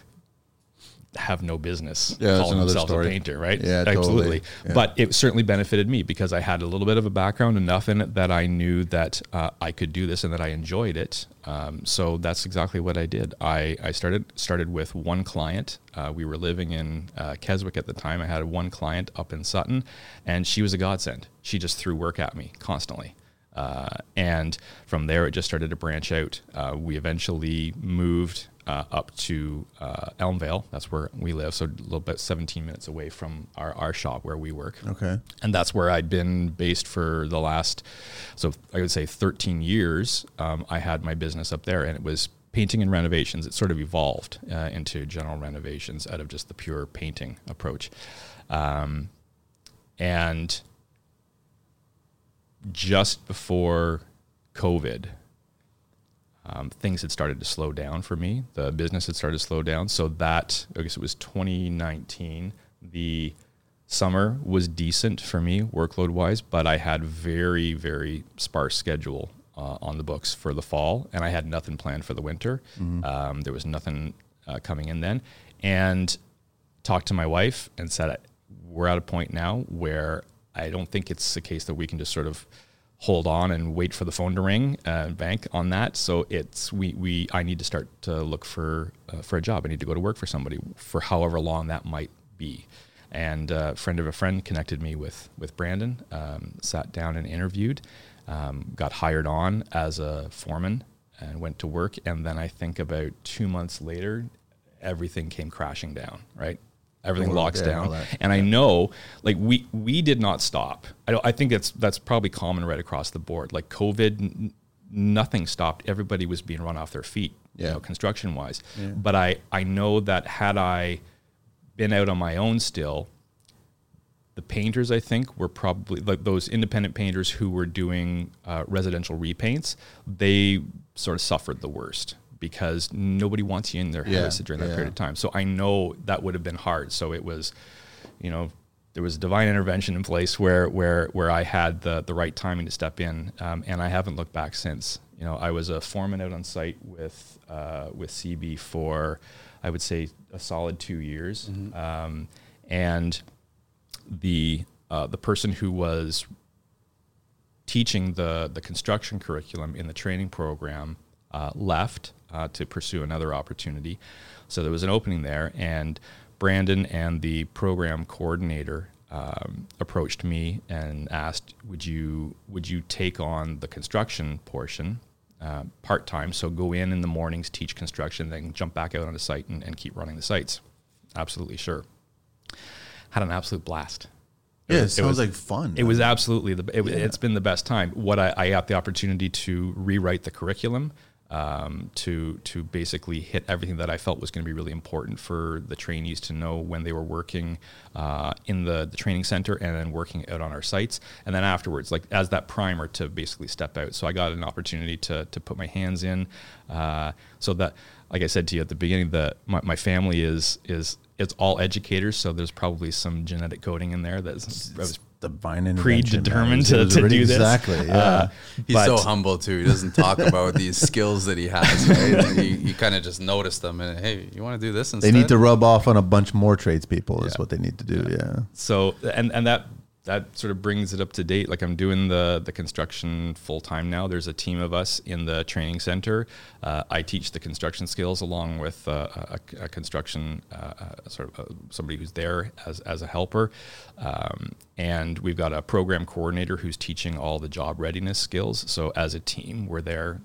have no business calling themselves a painter, right? Yeah, absolutely. Totally. Yeah. But it certainly benefited me because I had a little bit of a background, enough in it that I knew that I could do this and that I enjoyed it. So that's exactly what I did. I started with one client. We were living in Keswick at the time. I had one client up in Sutton, and she was a godsend. She just threw work at me constantly. And from there, it just started to branch out. We eventually moved up to Elmvale. That's where we live, so a little bit 17 minutes away from our shop where we work. Okay. And that's where I'd been based for the last, so I would say 13 years. I had my business up there, and it was painting and renovations. It sort of evolved into general renovations out of just the pure painting approach. And just before COVID, things had started to slow down for me. The business had started to slow down. So that, I guess it was 2019, the summer was decent for me workload wise, but I had very, very sparse schedule on the books for the fall, and I had nothing planned for the winter. There was nothing coming in then. And talked to my wife and said, we're at a point now where I don't think it's a case that we can just sort of hold on and wait for the phone to ring and bank on that. So I need to start to look for a job. I need to go to work for somebody for however long that might be. And a friend of a friend connected me with Brandon, sat down and interviewed, got hired on as a foreman and went to work. And then I think about 2 months later, everything came crashing down, right? Everything locks down. And I know, like, we did not stop. I think that's probably common right across the board. Like COVID, nothing stopped. Everybody was being run off their feet, construction wise. Yeah. But I know that had I been out on my own still, the painters, I think, were probably like those independent painters who were doing residential repaints. They sort of suffered the worst, because nobody wants you in their house during that period of time. So I know that would have been hard. So it was, there was divine intervention in place where I had the right timing to step in, and I haven't looked back since. I was a foreman out on site with CB for, I would say, a solid 2 years, and the person who was teaching the construction curriculum in the training program left to pursue another opportunity. So there was an opening there, and Brandon and the program coordinator approached me and asked, would you take on the construction portion part-time, so go in the mornings, teach construction, then jump back out on the site and keep running the sites. Absolutely, sure. Had an absolute blast. It sounds like fun. It was absolutely, it's been the best time. What I got the opportunity to rewrite the curriculum, to basically hit everything that I felt was going to be really important for the trainees to know when they were working in the training center and then working out on our sites. And then afterwards, like as that primer to basically step out. So I got an opportunity to put my hands in. So that, like I said to you at the beginning, my family is it's all educators. So there's probably some genetic coding in there that's divine predetermined to do this. Exactly. Yeah. He's so humble too. He doesn't talk about these skills that he has. Right? You kind of just notice them, and hey, you want to do this instead? They need to rub off on a bunch more tradespeople. Is what they need to do. Yeah. So and that sort of brings it up to date. Like I'm doing the construction full time now. There's a team of us in the training center. I teach the construction skills along with a construction somebody who's there as a helper. And we've got a program coordinator who's teaching all the job readiness skills. So as a team, we're there,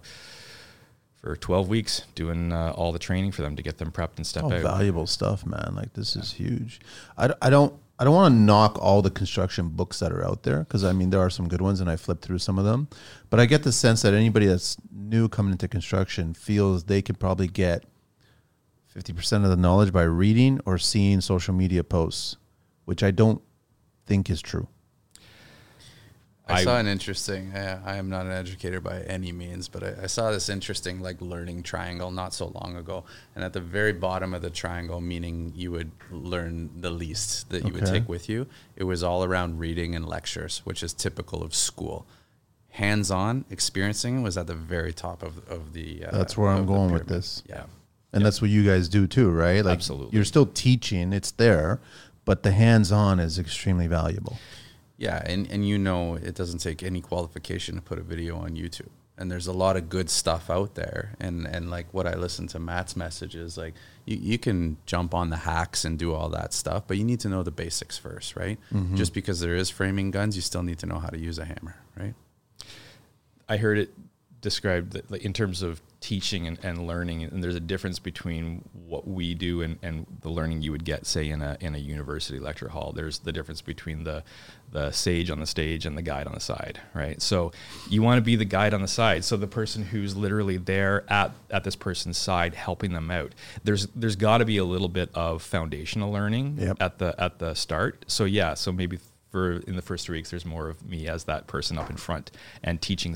for 12 weeks doing all the training for them to get them prepped and step out. Valuable stuff, man. Like this is huge. I don't want to knock all the construction books that are out there, because I mean there are some good ones and I flipped through some of them, but I get the sense that anybody that's new coming into construction feels they could probably get 50% of the knowledge by reading or seeing social media posts, which I don't think is true. I saw an interesting, I am not an educator by any means, but I saw this interesting learning triangle not so long ago. And at the very bottom of the triangle, meaning you would learn the least that you would take with you, it was all around reading and lectures, which is typical of school. Hands-on experiencing was at the very top of the that's where I'm going with this. Yeah. And that's what you guys do too, right? Like absolutely. You're still teaching, it's there, but the hands-on is extremely valuable. Yeah, and it doesn't take any qualification to put a video on YouTube. And there's a lot of good stuff out there. And like what I listen to Matt's messages, like you can jump on the hacks and do all that stuff, but you need to know the basics first, right? Mm-hmm. Just because there is framing guns, you still need to know how to use a hammer, right? I heard it described that, like, in terms of teaching and learning, and there's a difference between what we do and the learning you would get, say, in a university lecture hall. There's the difference between the sage on the stage and the guide on the side, right? So you want to be the guide on the side, so the person who's literally there at this person's side helping them out. There's got to be a little bit of foundational learning at the start. So maybe in the first 3 weeks, there's more of me as that person up in front and teaching some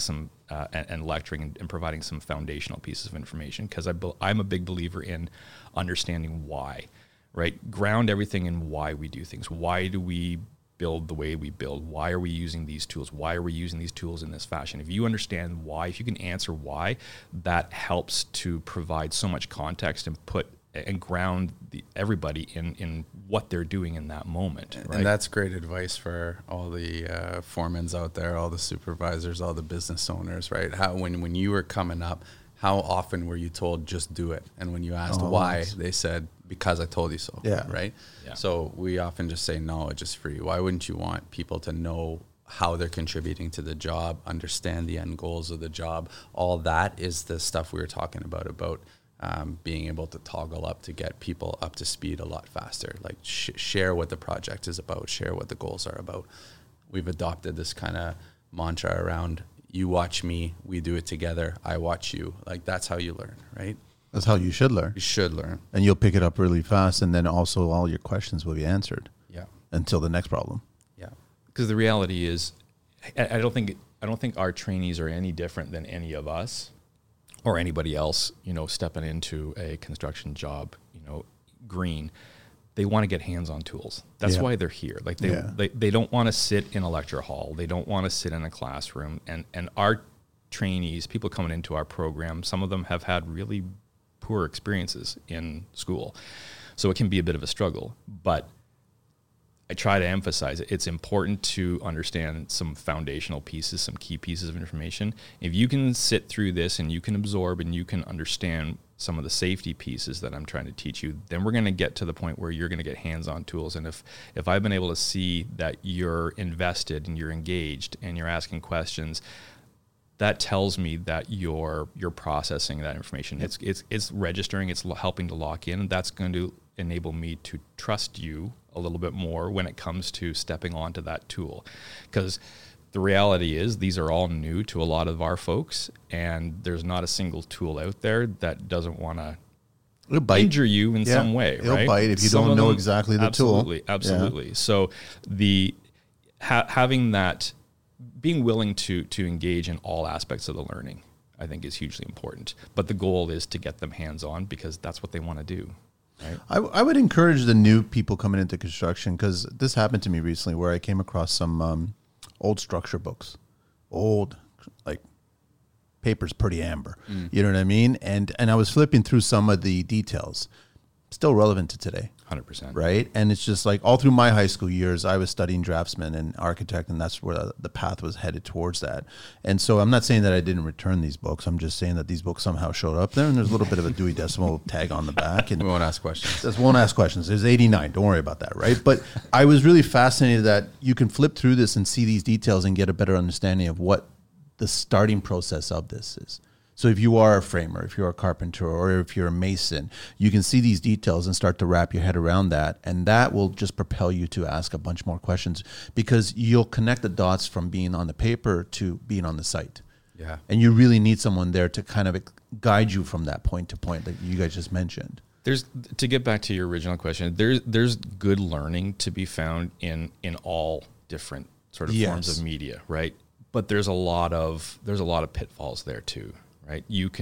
and lecturing and providing some foundational pieces of information, because I'm a big believer in understanding why, right? Ground everything in why we do things. Why do we build the way we build? Why are we using these tools? Why are we using these tools in this fashion? If you understand why, if you can answer why, that helps to provide so much context and ground everybody in what they're doing in that moment. Right? And that's great advice for all the foremans out there, all the supervisors, all the business owners, right? How when you were coming up, how often were you told just do it? And when you asked why, they said, because I told you so. Yeah. Right? Yeah. So we often just say knowledge is free. Why wouldn't you want people to know how they're contributing to the job, understand the end goals of the job? All that is the stuff we were talking about being able to toggle up to get people up to speed a lot faster. Like share what the project is about, share what the goals are about. We've adopted this kind of mantra around you watch me, we do it together, I watch you. Like that's how you learn, right? That's how you should learn. You should learn. And you'll pick it up really fast, and then also all your questions will be answered. Yeah. Until the next problem. Yeah. Because the reality is, I don't think our trainees are any different than any of us or anybody else, stepping into a construction job, green. They want to get hands-on tools. That's why they're here. Like they don't want to sit in a lecture hall. They don't want to sit in a classroom. And our trainees, people coming into our program, some of them have had really poor experiences in school. So it can be a bit of a struggle, but I try to emphasize it. It's important to understand some foundational pieces, some key pieces of information. If you can sit through this and you can absorb and you can understand some of the safety pieces that I'm trying to teach you, then we're going to get to the point where you're going to get hands-on tools. And if I've been able to see that you're invested and you're engaged and you're asking questions, that tells me that you're processing that information. It's registering, it's helping to lock in, and that's going to enable me to trust you a little bit more when it comes to stepping onto that tool. Because the reality is these are all new to a lot of our folks, and there's not a single tool out there that doesn't want to injure you in some way. It'll right? bite if you don't know exactly the tool. Absolutely. So having that, being willing to engage in all aspects of the learning, I think is hugely important. But the goal is to get them hands-on because that's what they want to do. Right? I would encourage the new people coming into construction, because this happened to me recently where I came across some old structure books, like paper's pretty amber, you know what I mean? And I was flipping through some of the details, still relevant to today. 100%. Right? And it's just like all through my high school years, I was studying draftsman and architect, and that's where the path was headed towards that. And so I'm not saying that I didn't return these books. I'm just saying that these books somehow showed up there, and there's a little bit of a Dewey Decimal tag on the back. And we won't ask questions. Just won't ask questions. There's 89. Don't worry about that, right? But I was really fascinated that you can flip through this and see these details and get a better understanding of what the starting process of this is. So if you are a framer, if you're a carpenter, or if you're a mason, you can see these details and start to wrap your head around that. And that will just propel you to ask a bunch more questions, because you'll connect the dots from being on the paper to being on the site. Yeah. And you really need someone there to kind of guide you from that point to point that you guys just mentioned. To get back to your original question, there's good learning to be found in all different sort of forms of media, right? But there's a lot of pitfalls there too. Right,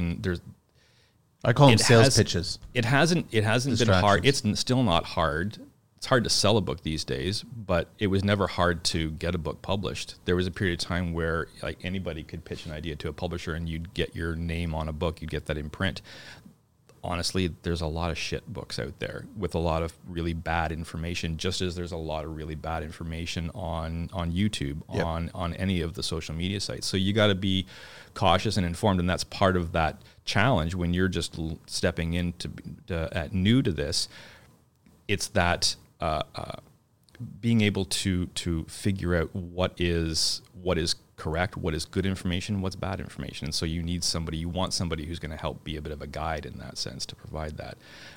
I call them sales pitches. It hasn't been hard. It's still not hard. It's hard to sell a book these days, but it was never hard to get a book published. There was a period of time where like anybody could pitch an idea to a publisher, and you'd get your name on a book. You'd get that in print. Honestly, there's a lot of shit books out there with a lot of really bad information, just as there's a lot of really bad information on YouTube, on any of the social media sites. So you got to be cautious and informed, and that's part of that challenge when you're just stepping into new to this. It's that being able to figure out what is correct, what is good information, what's bad information. And so you want somebody who's going to help be a bit of a guide in that sense to provide that.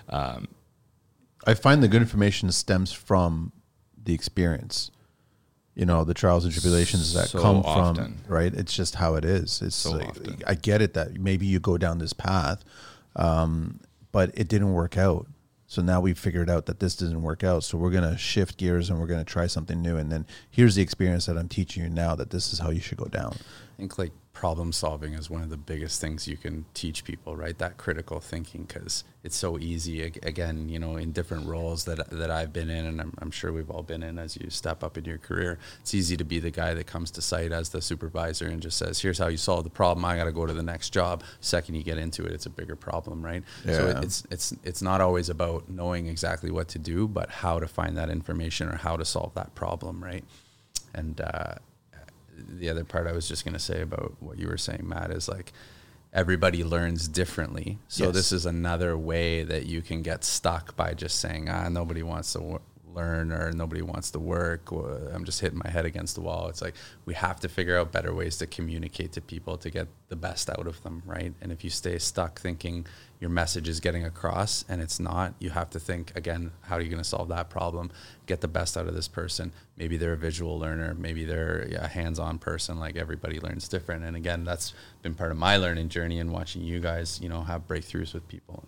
I find the good information stems from the experience, the trials and tribulations that come from, right? It's just how it is. It's so often. I get it that maybe you go down this path, but it didn't work out. So now we've figured out that this doesn't work out. So we're going to shift gears and we're going to try something new. And then here's the experience that I'm teaching you now, that this is how you should go down. think like problem solving is one of the biggest things you can teach people, right? That critical thinking, because it's so easy. Again, you know, in different roles that I've been in, and I'm sure we've all been in as you step up in your career, it's easy to be the guy that comes to site as the supervisor and just says, here's how you solve the problem. I got to go to the next job. Second you get into it, it's a bigger problem, right? Yeah. So it's not always about knowing exactly what to do, but how to find that information or how to solve that problem, right? And the other part I was just going to say about what you were saying, Matt, is like everybody learns differently. So Yes. this is another way that you can get stuck by just saying, nobody wants to learn or nobody wants to work, or I'm just hitting my head against the wall. It's like we have to figure out better ways to communicate to people to get the best out of them, right? And if you stay stuck thinking your message is getting across and it's not, you have to think, again, how are you going to solve that problem? Get the best out of this person. Maybe they're a visual learner. Maybe they're a hands-on person. Like everybody learns different. And again, that's been part of my learning journey and watching you guys, you know, have breakthroughs with people.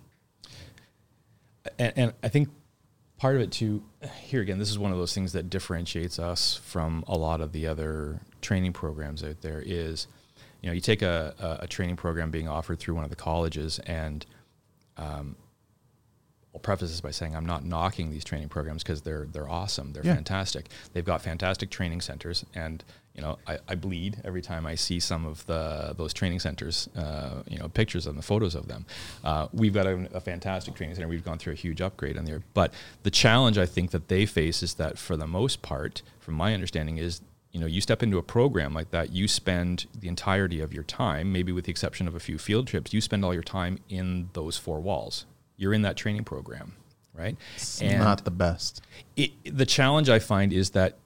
And I think part of it too, here again, this is one of those things that differentiates us from a lot of the other training programs out there is, you know, you take a training program being offered through one of the colleges, and I'll preface this by saying I'm not knocking these training programs because they're awesome. They're fantastic. They've got fantastic training centers, and you know I bleed every time I see some of those training centers. You know, pictures of them, the photos of them. We've got a fantastic training center. We've gone through a huge upgrade on there. But the challenge I think that they face is that for the most part, from my understanding, is you know, you step into a program like that, you spend the entirety of your time, maybe with the exception of a few field trips, you spend all your time in those four walls. You're in that training program, right? It's not the best. The challenge I find is that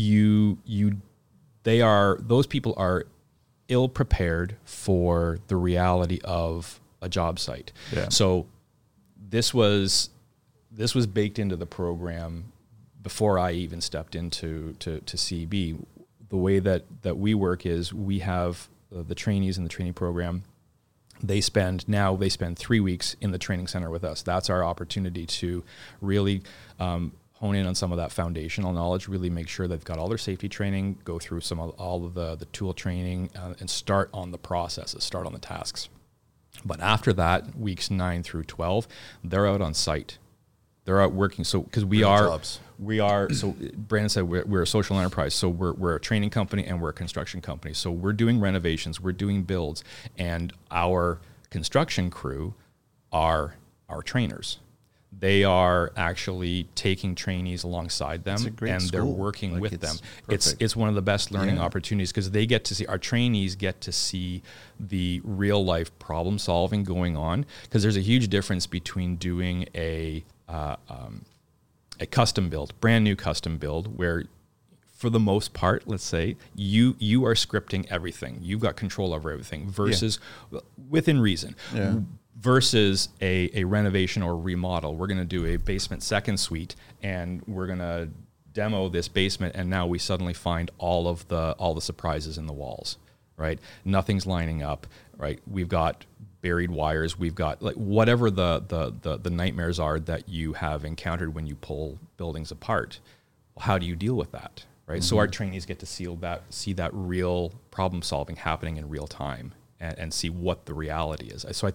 those people are ill prepared for the reality of a job site. Yeah. So this was baked into the program before I even stepped into CB. The way that we work is we have the trainees in the training program. They spend 3 weeks in the training center with us. That's our opportunity to really hone in on some of that foundational knowledge, really make sure they've got all their safety training, go through all of the tool training, and start on the processes, start on the tasks. But after that, weeks 9 through 12, they're out on site. They're out working. So because so Brandon said we're a social enterprise. So we're a training company and we're a construction company. So we're doing renovations, we're doing builds, and our construction crew are our trainers. They are actually taking trainees alongside them, and they're working with them. It's one of the best learning opportunities because they get to see, our trainees get to see the real life problem solving going on, because there's a huge difference between doing a custom build, brand new custom build, where for the most part, let's say you are scripting everything. You've got control over everything versus within reason. Yeah. Versus a renovation or remodel. We're going to do a basement second suite, and we're going to demo this basement, and now we suddenly find all the surprises in the walls, right? Nothing's lining up, right? We've got buried wires. We've got like whatever the nightmares are that you have encountered when you pull buildings apart. How do you deal with that, right? Mm-hmm. So our trainees get to see that real problem solving happening in real time, and see what the reality is. So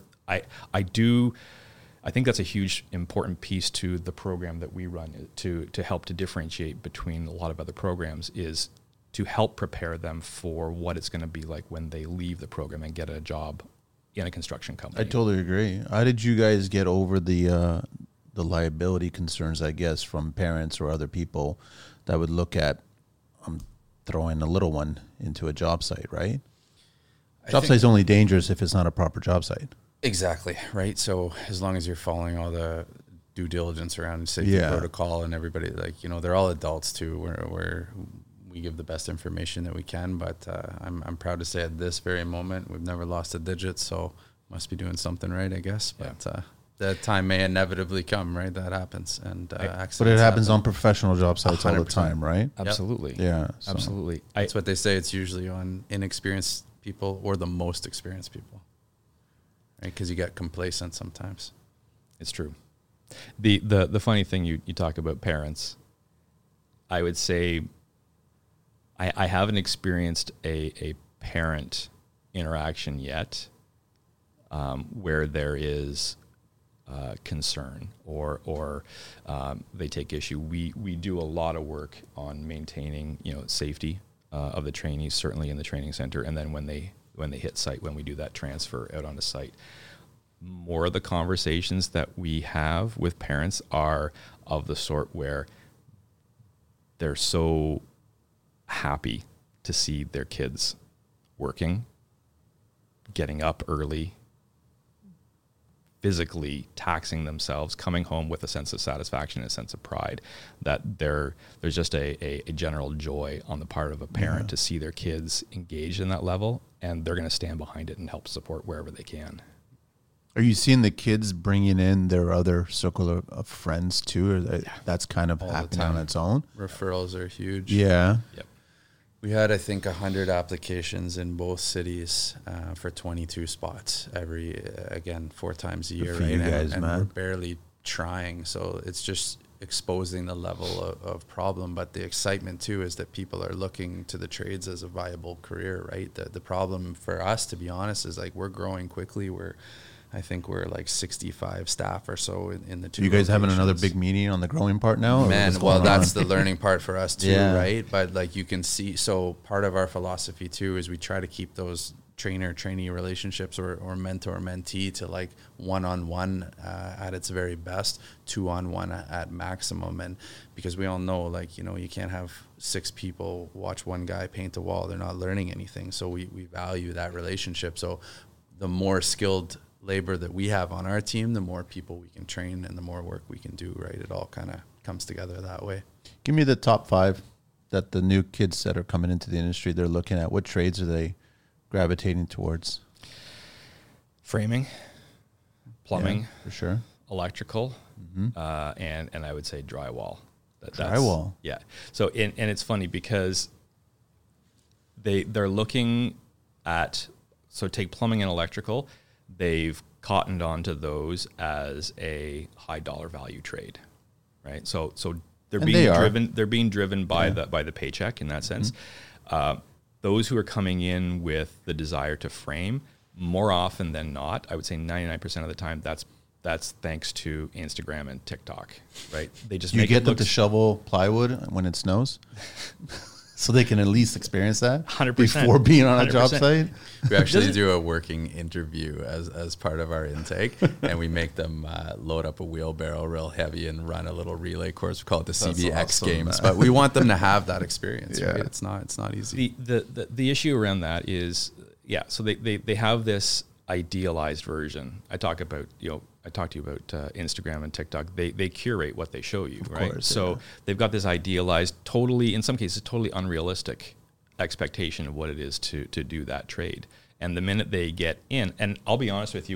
I think that's a huge important piece to the program that we run to help to differentiate between a lot of other programs, is to help prepare them for what it's going to be like when they leave the program and get a job in a construction company. I totally agree. How did you guys get over the liability concerns, I guess, from parents or other people that would look at throwing a little one into a job site, right? Job site's only dangerous if it's not a proper job site. Exactly, right? So as long as you're following all the due diligence around safety protocol, and everybody, like, you know, they're all adults too, where we give the best information that we can. But I'm proud to say at this very moment, we've never lost a digit, so must be doing something right, I guess. But that time may inevitably come, right? That happens. And accidents but it happens on professional job sites 100%. All the time, right? Absolutely. Yep. Yeah. So. Absolutely. That's what they say. It's usually on inexperienced people or the most experienced people. Because you get complacent sometimes. It's true. The funny thing, you talk about parents, I would say I haven't experienced a parent interaction yet where there is concern or they take issue. We do a lot of work on maintaining, safety of the trainees, certainly in the training center, and then when they hit site, when we do that transfer out onto site. More of the conversations that we have with parents are of the sort where they're so happy to see their kids working, getting up early, physically taxing themselves, coming home with a sense of satisfaction and a sense of pride, that there's just a general joy on the part of a parent to see their kids engaged in that level, and they're going to stand behind it and help support wherever they can. Are you seeing the kids bringing in their other circle of friends too, or that's kind of happening on its own? Referrals are huge. Yeah. Yep. We had, I think, 100 applications in both cities for 22 spots again, 4 times a year. For you guys, and man. we're barely trying. So it's just exposing the level of problem. But the excitement, too, is that people are looking to the trades as a viable career, right? The problem for us, to be honest, is like we're growing quickly. I think we're like 65 staff or so in the 2 You guys having another locations. big meeting on the growing part now? Man, well, that's the learning part for us too, Yeah. right? But like you can see, so part of our philosophy too is we try to keep those trainer-trainee relationships or mentor-mentee to like one-on-one at its very best, 2-on-1 at maximum. And because we all know, like, you can't have 6 people watch one guy paint a wall. They're not learning anything. So we value that relationship. So the more skilled labor that we have on our team, the more people we can train and the more work we can do, right? It all kind of comes together that way. Give me the top 5 that the new kids that are coming into the industry, they're looking at. What trades are they gravitating towards? Framing, plumbing, Yeah, for sure. electrical, and I would say drywall. Drywall. Yeah. So and it's funny because they're looking at, so take plumbing and electrical. They've cottoned onto those as a high dollar value trade, right? So they're being driven by the paycheck in that sense. Those who are coming in with the desire to frame, more often than not, I would say 99% of the time, that's thanks to Instagram and TikTok, right? They just You get them to shovel plywood when it snows, so they can at least experience that 100% before being on a job 100%. site. We actually do a working interview as part of our intake, and we make them load up a wheelbarrow real heavy and run a little relay course. We call it the CBX awesome, games, man. but we want them to have that experience. Yeah. Right? It's not easy. The issue around that is, so they have this idealized version. I talk to you about Instagram and TikTok. They curate what they show you, right? course, So they've got this idealized, totally, in some cases, totally unrealistic expectation of what it is to do that trade. And the minute they get in, and I'll be honest with you,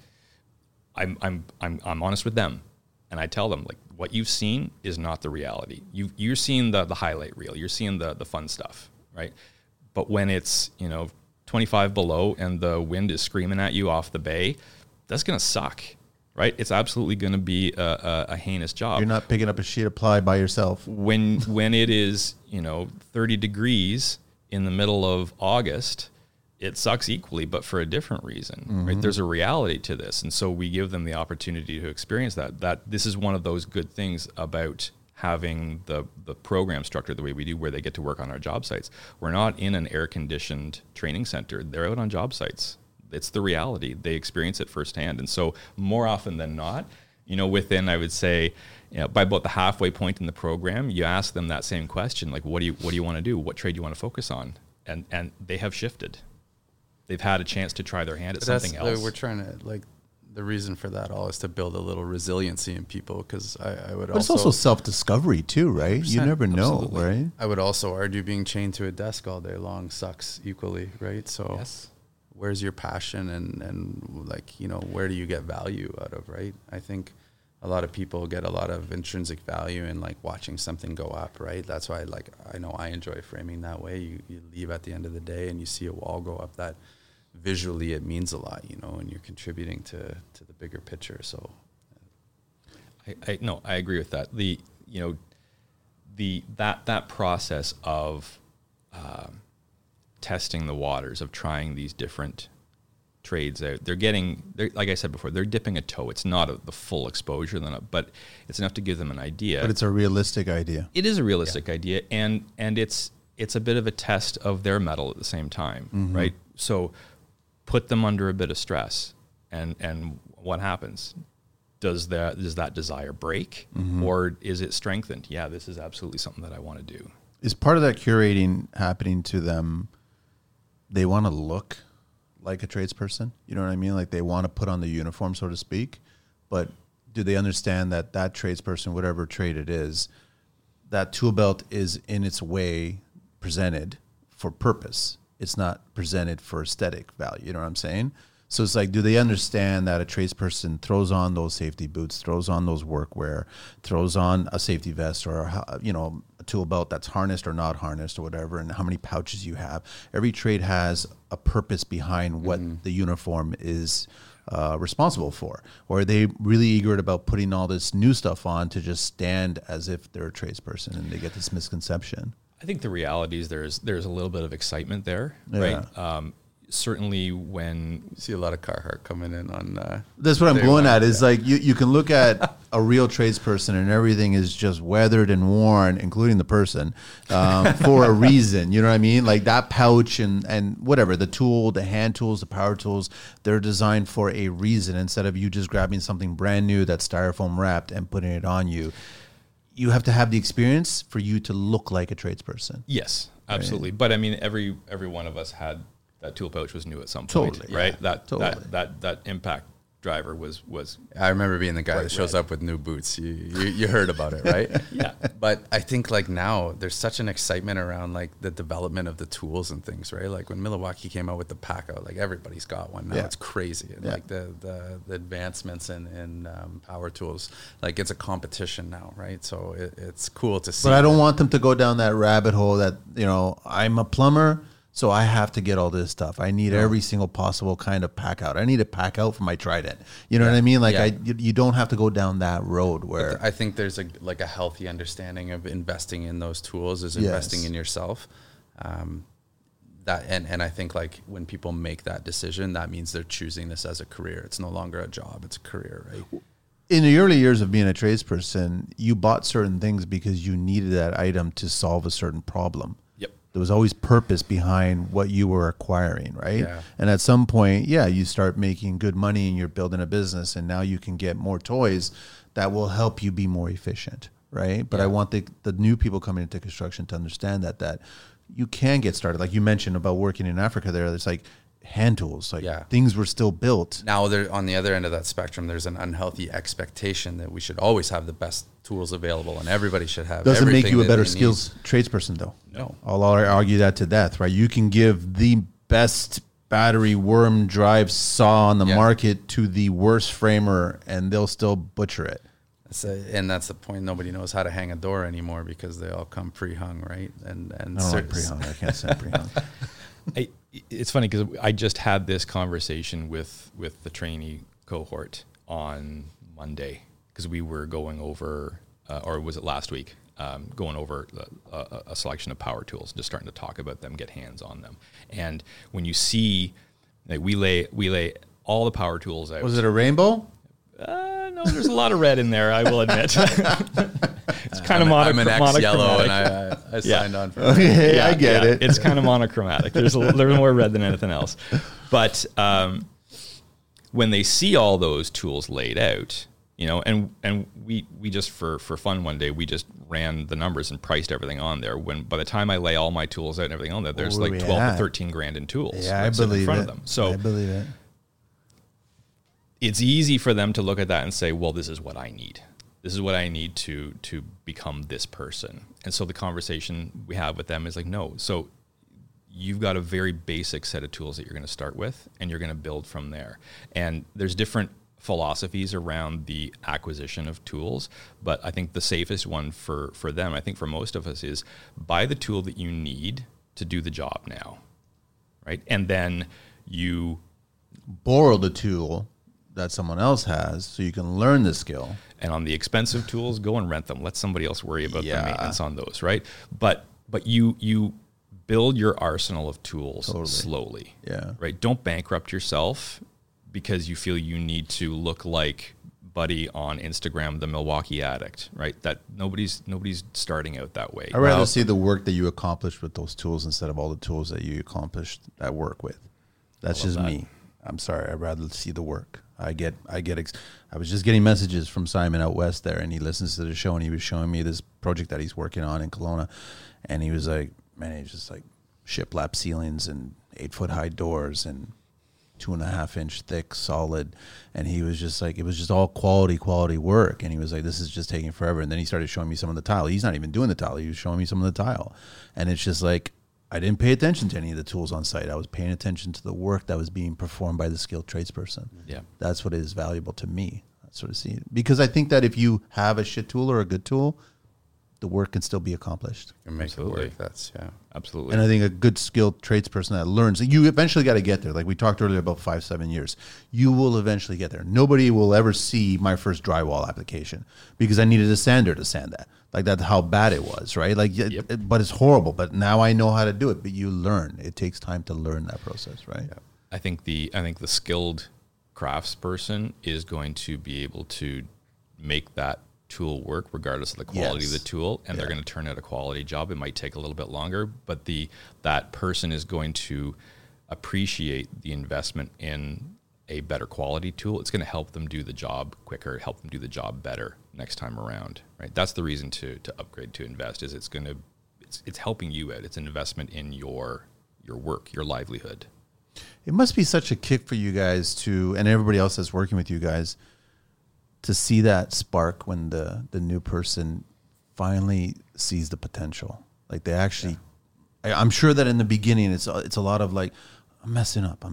I'm honest with them, and I tell them, like, what you've seen is not the reality. You're seeing the highlight reel. You're seeing the fun stuff, right? But when it's 25 below and the wind is screaming at you off the bay, that's gonna suck, right? It's absolutely gonna be a heinous job. You're not picking up a sheet of ply by yourself. When it is 30 degrees in the middle of August, it sucks equally, but for a different reason, right? There's a reality to this, and so we give them the opportunity to experience that. That this is one of those good things about having the program structured the way we do, where they get to work on our job sites. We're not in an air-conditioned training center. They're out on job sites. It's the reality. They experience it firsthand. And so more often than not, within, I would say, by about the halfway point in the program, you ask them that same question, like, what do you want to do? What trade do you want to focus on? And they have shifted. They've had a chance to try their hand at something else. We're trying to, the reason for that all is to build a little resiliency in people, because I would But it's also self-discovery too, right? You never know, absolutely. right? I would also argue being chained to a desk all day long sucks equally, right? So Yes. where's your passion and where do you get value out of, right? I think a lot of people get a lot of intrinsic value in watching something go up, right? That's why I know I enjoy framing that way. You leave at the end of the day and you see a wall go up, that visually it means a lot, and you're contributing to the bigger picture. So I agree with that. That process of testing the waters of trying these different trades out. They're like I said before, they're dipping a toe. It's not the full exposure, but it's enough to give them an idea. But it's a realistic idea. It is a realistic idea, and it's a bit of a test of their mettle at the same time, right? So put them under a bit of stress, and what happens? Does that desire break, or is it strengthened? Yeah, this is absolutely something that I want to do. Is part of that curating happening to them? They want to look like a tradesperson, you know what I mean? Like they want to put on the uniform, so to speak, but do they understand that tradesperson, whatever trade it is, that tool belt is in its way presented for purpose. It's not presented for aesthetic value, you know what I'm saying? So it's like, do they understand that a tradesperson throws on those safety boots, throws on those workwear, throws on a safety vest or, a tool belt that's harnessed or not harnessed or whatever, and how many pouches you have? Every trade has a purpose behind what the uniform is responsible for. Or are they really eager about putting all this new stuff on to just stand as if they're a tradesperson, and they get this misconception? I think the reality is there's a little bit of excitement there, right? Certainly when you see a lot of Carhartt coming in on that's what I'm going at is like you can look at a real tradesperson and everything is just weathered and worn, including the person, for a reason, you know what I mean? Like that pouch and whatever, the tool, the hand tools, the power tools, they're designed for a reason, instead of you just grabbing something brand new that's styrofoam wrapped and putting it on you. You have to have the experience for you to look like a tradesperson. Yes, absolutely. Right? But I mean, every one of us had that tool pouch was new at some point, totally, right? Yeah, That impact driver was. I remember being the guy that shows up with new boots. You heard about it, right? Yeah. But I think like now there's such an excitement around like the development of the tools and things, right? Like when Milwaukee came out with the Pack-Out, like everybody's got one now. Yeah. It's crazy. And like the advancements in power tools, like it's a competition now, right? So it's cool to see. But I don't want them to go down that rabbit hole that, I'm a plumber, so I have to get all this stuff. I need every single possible kind of Pack-Out. I need a Pack-Out for my Trident. You know what I mean? Like you don't have to go down that road where I think there's a healthy understanding of investing in those tools is investing in yourself. That and I think like when people make that decision, that means they're choosing this as a career. It's no longer a job, it's a career, right? In the early years of being a tradesperson, you bought certain things because you needed that item to solve a certain problem. There was always purpose behind what you were acquiring, right? Yeah. And at some point, you start making good money and you're building a business, and now you can get more toys that will help you be more efficient, right? But I want the new people coming into construction to understand that you can get started. Like you mentioned about working in Africa there, it's like hand tools, like things were still built. Now on the other end of that spectrum, there's an unhealthy expectation that we should always have the best tools available and everybody should have Doesn't make you a better skills tradesperson though. No. I'll argue that to death, right? You can give the best battery worm drive saw on the market to the worst framer and they'll still butcher it. And that's the point. Nobody knows how to hang a door anymore because they all come pre-hung, right? And I don't like pre-hung. I can't say pre-hung. It's funny because I just had this conversation with the trainee cohort on Monday because we were going over, or was it last week, going over a selection of power tools, just starting to talk about them, get hands on them. And when you see, like we lay all the power tools out. Was it a rainbow? No, there's a lot of red in there, I will admit. It's kind of I'm an monochromatic. Yellow, and I signed on for okay, I get it. It's kind of monochromatic. There's more red than anything else. But when they see all those tools laid out, and we just for fun one day we just ran the numbers and priced everything on there. When by the time I lay all my tools out and everything on there, there's like 12 to 13 grand in tools. Yeah, I believe in front it. Of them. So I believe it. It's easy for them to look at that and say, well, this is what I need. This is what I need to become this person. And so the conversation we have with them is like, no. So you've got a very basic set of tools that you're going to start with, and you're going to build from there. And there's different philosophies around the acquisition of tools, but I think the safest one for them, I think for most of us, is buy the tool that you need to do the job now, right? And then you borrow the tool that someone else has so you can learn the skill. And on the expensive tools, go and rent them. Let somebody else worry about the maintenance on those, right? But you build your arsenal of tools slowly. Yeah. Right. Don't bankrupt yourself because you feel you need to look like Buddy on Instagram, the Milwaukee Addict, right? That nobody's starting out that way. I'd rather see the work that you accomplished with those tools instead of all the tools that you accomplished that work with. That's just me. I'm sorry. I'd rather see the work. I was just getting messages from Simon out west there, and he listens to the show, and he was showing me this project that he's working on in Kelowna, and he was like, man, he's just like shiplap ceilings and 8-foot high doors and 2.5-inch thick solid, and he was just like, it was just all quality work, and he was like, this is just taking forever. And then he started showing me some of the tile. He's not even doing the tile, he was showing me some of the tile, and it's just like, I didn't pay attention to any of the tools on site. I was paying attention to the work that was being performed by the skilled tradesperson. Yeah, that's what is valuable to me. That's sort of see it. Because I think that if you have a shit tool or a good tool, the work can still be accomplished. And make it work. That's absolutely. And I think a good skilled tradesperson that learns, you eventually got to get there. Like we talked earlier about 5-7 years, you will eventually get there. Nobody will ever see my first drywall application because I needed a sander to sand that. Like that's how bad it was, right? Like, but it's horrible. But now I know how to do it. But you learn. It takes time to learn that process, right? Yeah. I think the skilled craftsperson is going to be able to make that tool work regardless of the quality of the tool, and they're going to turn out a quality job. It might take a little bit longer, but that person is going to appreciate the investment in a better quality tool. It's going to help them do the job quicker, help them do the job better next time around, right? That's the reason to upgrade, to invest, is it's helping you out. It's an investment in your work, your livelihood. It must be such a kick for you guys to, and everybody else that's working with you guys, to see that spark when the new person finally sees the potential. Like they actually, I'm sure that in the beginning it's a lot of like, I'm messing up.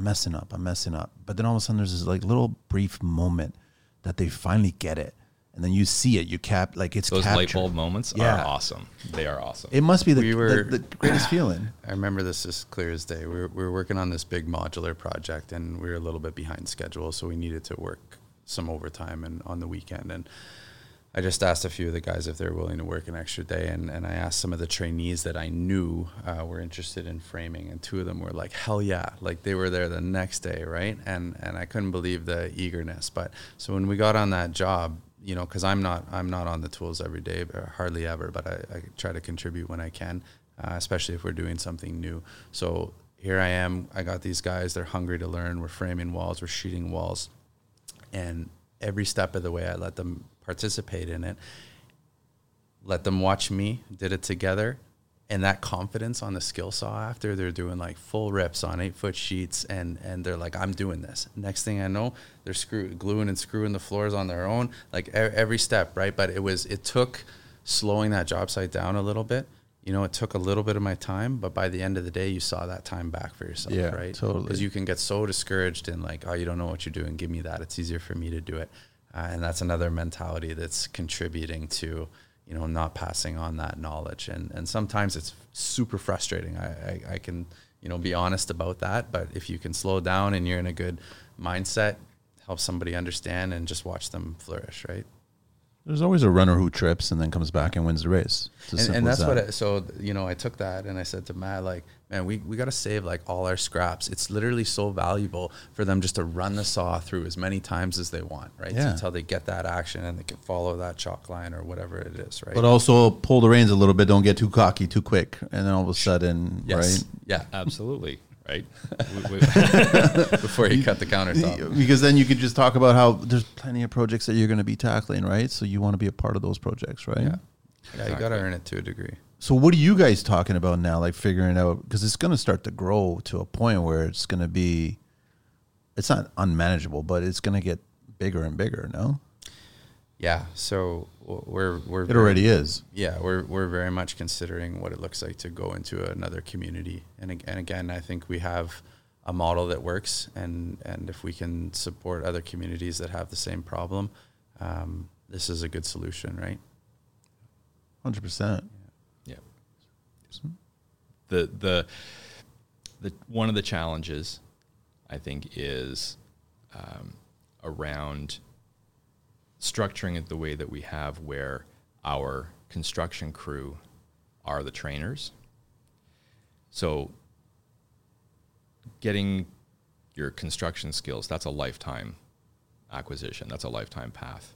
But then all of a sudden there's this like little brief moment that they finally get it. And then you see it, it's those captured. Light bulb moments are awesome. They are awesome. It must be the greatest feeling. I remember this as clear as day. We were working on this big modular project, and we were a little bit behind schedule, so we needed to work some overtime and on the weekend. And I just asked a few of the guys if they were willing to work an extra day, and I asked some of the trainees that I knew were interested in framing, and 2 of them were like, hell yeah, like they were there the next day, right? And I couldn't believe the eagerness. But so when we got on that job, you know, because I'm not on the tools every day, hardly ever, but I try to contribute when I can, especially if we're doing something new. So here I am, I got these guys, they're hungry to learn, we're framing walls, we're sheeting walls, and every step of the way I let them participate in it, let them watch me, did it together, and that confidence on the skill saw after they're doing like full rips on 8-foot sheets, and they're like, I'm doing this. Next thing I know, they're gluing and screwing the floors on their own, like every step, right? But it took slowing that job site down a little bit. You know, it took a little bit of my time, but by the end of the day, you saw that time back for yourself, right? Totally. Because you can get so discouraged and like, oh, you don't know what you're doing, give me that. It's easier for me to do it. And that's another mentality that's contributing to, you know, not passing on that knowledge. And sometimes it's super frustrating. I can, you know, be honest about that. But if you can slow down and you're in a good mindset, help somebody understand and just watch them flourish, right? There's always a runner who trips and then comes back and wins the race. And that's that. So, you know, I took that and I said to Matt, like, man, we got to save like all our scraps. It's literally so valuable for them just to run the saw through as many times as they want, right? Yeah. Until they get that action and they can follow that chalk line or whatever it is, right? But also pull the reins a little bit. Don't get too cocky too quick. And then all of a sudden, right? Yeah, absolutely. Right. Before you cut the countertop. Because then you could just talk about how there's plenty of projects that you're going to be tackling, right? So you want to be a part of those projects, right? Yeah. Exactly. You got to earn it to a degree. So what are you guys talking about now, like figuring out, because it's going to start to grow to a point where it's going to be, it's not unmanageable, but it's going to get bigger and bigger, no? Yeah, so we're it already is. Yeah, we're very much considering what it looks like to go into another community, and again, I think we have a model that works, and if we can support other communities that have the same problem, this is a good solution, right? 100%. Yeah. The one of the challenges, I think, is around structuring it the way that we have, where our construction crew are the trainers, So getting your construction skills, that's a lifetime acquisition. That's a lifetime path.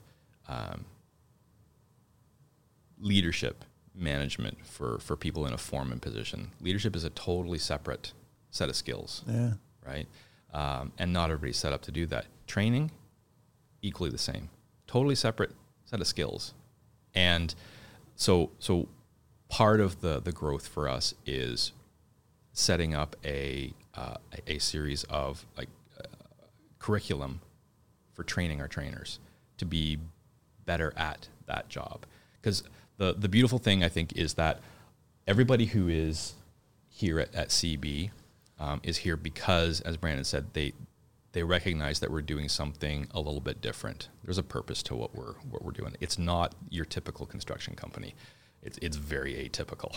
Leadership, management for people in a foreman position. Leadership is a totally separate set of skills, right? And not everybody's set up to do that. Training, equally the same. Totally separate set of skills. And so part of the growth for us is setting up a series of curriculum for training our trainers to be better at that job. Because the beautiful thing, I think, is that everybody who is here at CB is here because, as Brandon said, they recognize that we're doing something a little bit different. There's a purpose to what we're doing. It's not your typical construction company. It's very atypical.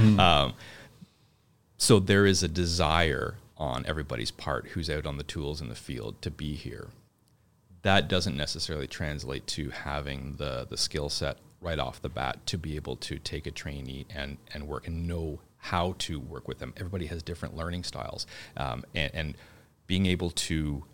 So there is a desire on everybody's part who's out on the tools in the field to be here. That doesn't necessarily translate to having the skill set right off the bat to be able to take a trainee and work and know how to work with them. Everybody has different learning styles. And being able to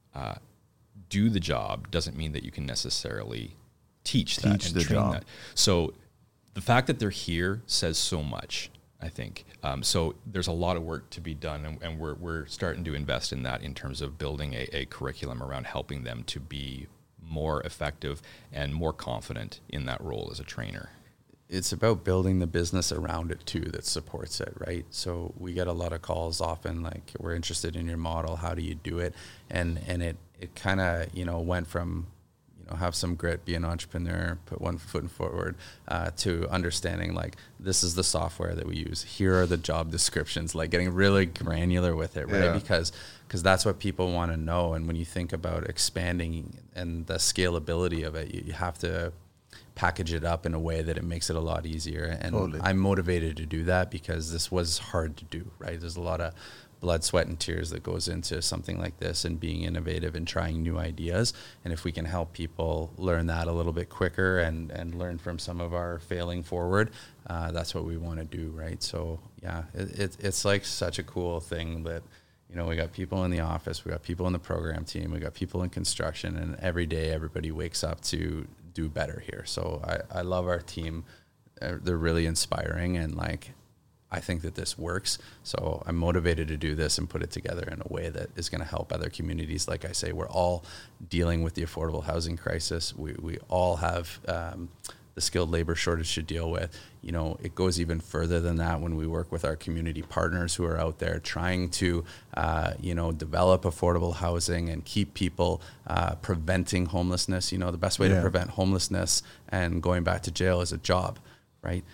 do the job doesn't mean that you can necessarily teach that and train that. So the fact that they're here says so much, I think. So there's a lot of work to be done, and we're starting to invest in that in terms of building a curriculum around helping them to be more effective and more confident in that role as a trainer. It's about building the business around it too that supports it, right? So we get a lot of calls often like, we're interested in your model, how do you do it? And it kind of, went from, have some grit, be an entrepreneur, put one foot forward, to understanding like, this is the software that we use. Here are the job descriptions, like getting really granular with it, right? Because that's what people want to know. And when you think about expanding and the scalability of it, you have to package it up in a way that it makes it a lot easier. And I'm motivated to do that because this was hard to do, right? There's a lot of blood, sweat, and tears that goes into something like this and being innovative and trying new ideas. And if we can help people learn that a little bit quicker and learn from some of our failing forward, that's what we want to do, right? So yeah, it's like such a cool thing that, we got people in the office, we got people in the program team, we got people in construction, and every day everybody wakes up to do better here. So I love our team. They're really inspiring, and I think that this works. So I'm motivated to do this and put it together in a way that is going to help other communities. Like I say, we're all dealing with the affordable housing crisis. We all have the skilled labor shortage to deal with. It goes even further than that when we work with our community partners who are out there trying to, develop affordable housing and keep people preventing homelessness. The best way to prevent homelessness and going back to jail is a job, right?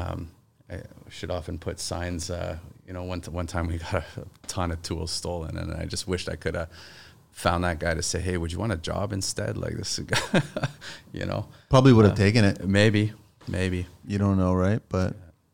I should often put signs, one time we got a ton of tools stolen, and I just wished I could have found that guy to say, hey, would you want a job instead? Like this, Probably would have taken it. Maybe. You don't know, right? But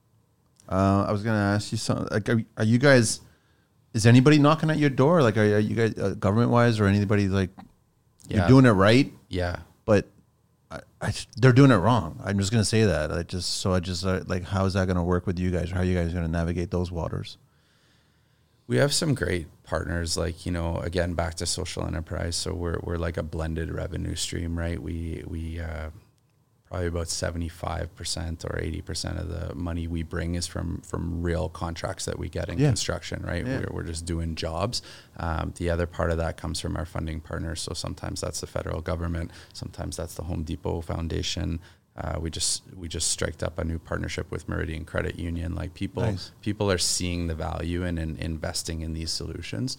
I was going to ask you something. Like, are you guys, is anybody knocking at your door? Like, are you guys government-wise or anybody you're doing it right? Yeah. But they're doing it wrong. I'm just going to say that. How is that going to work with you guys? Or how are you guys going to navigate those waters? We have some great partners, again, back to social enterprise. So we're like a blended revenue stream, right? We probably about 75% or 80% of the money we bring is from real contracts that we get in construction, right? Yeah. We're just doing jobs. The other part of that comes from our funding partners. So sometimes that's the federal government. Sometimes that's the Home Depot Foundation. We just striked up a new partnership with Meridian Credit Union. People are seeing the value in investing in these solutions,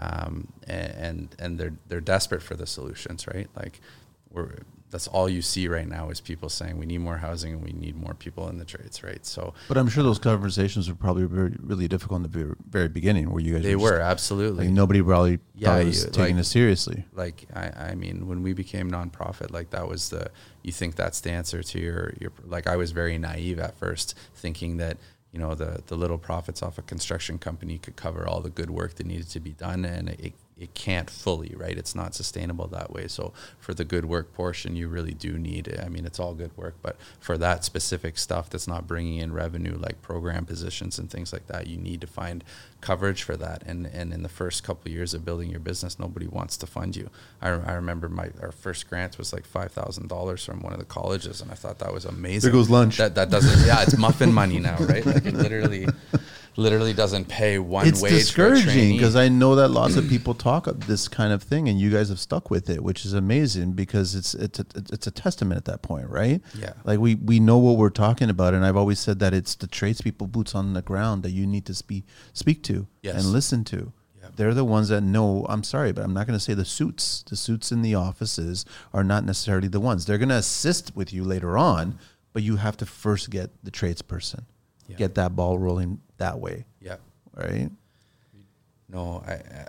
and they're desperate for the solutions, right? That's all you see right now is people saying we need more housing and we need more people in the trades, right? So, but I'm sure those conversations were probably really difficult in the very beginning, where you guys were absolutely nobody probably thought was taking it seriously. I mean, when we became nonprofit, that was you think that's the answer to your I was very naive at first, thinking that the little profits off a construction company could cover all the good work that needed to be done, and it can't fully, right? It's not sustainable that way. So for the good work portion, you really do need it. I mean, it's all good work, but for that specific stuff that's not bringing in revenue, like program positions and things like that, you need to find coverage for that. And in the first couple of years of building your business, nobody wants to fund you. I remember our first grant was like $5,000 from one of the colleges, and I thought that was amazing. There goes lunch. That doesn't, yeah, it's muffin money now, right? Like it literally doesn't pay one It's wage for a discouraging trainee. because I know that lots of people talk of this kind of thing, and you guys have stuck with it, which is amazing because it's a testament at that point, right? Yeah. Like we know what we're talking about, and I've always said that it's the tradespeople, boots on the ground, that you need to speak to Yes. and listen to. Yep. They're the ones that know. I'm sorry, but I'm not going to say the suits. The suits in the offices are not necessarily the ones. They're going to assist with you later on, but you have to first get the tradesperson, Yeah. get that ball rolling that way, Yeah. right? No,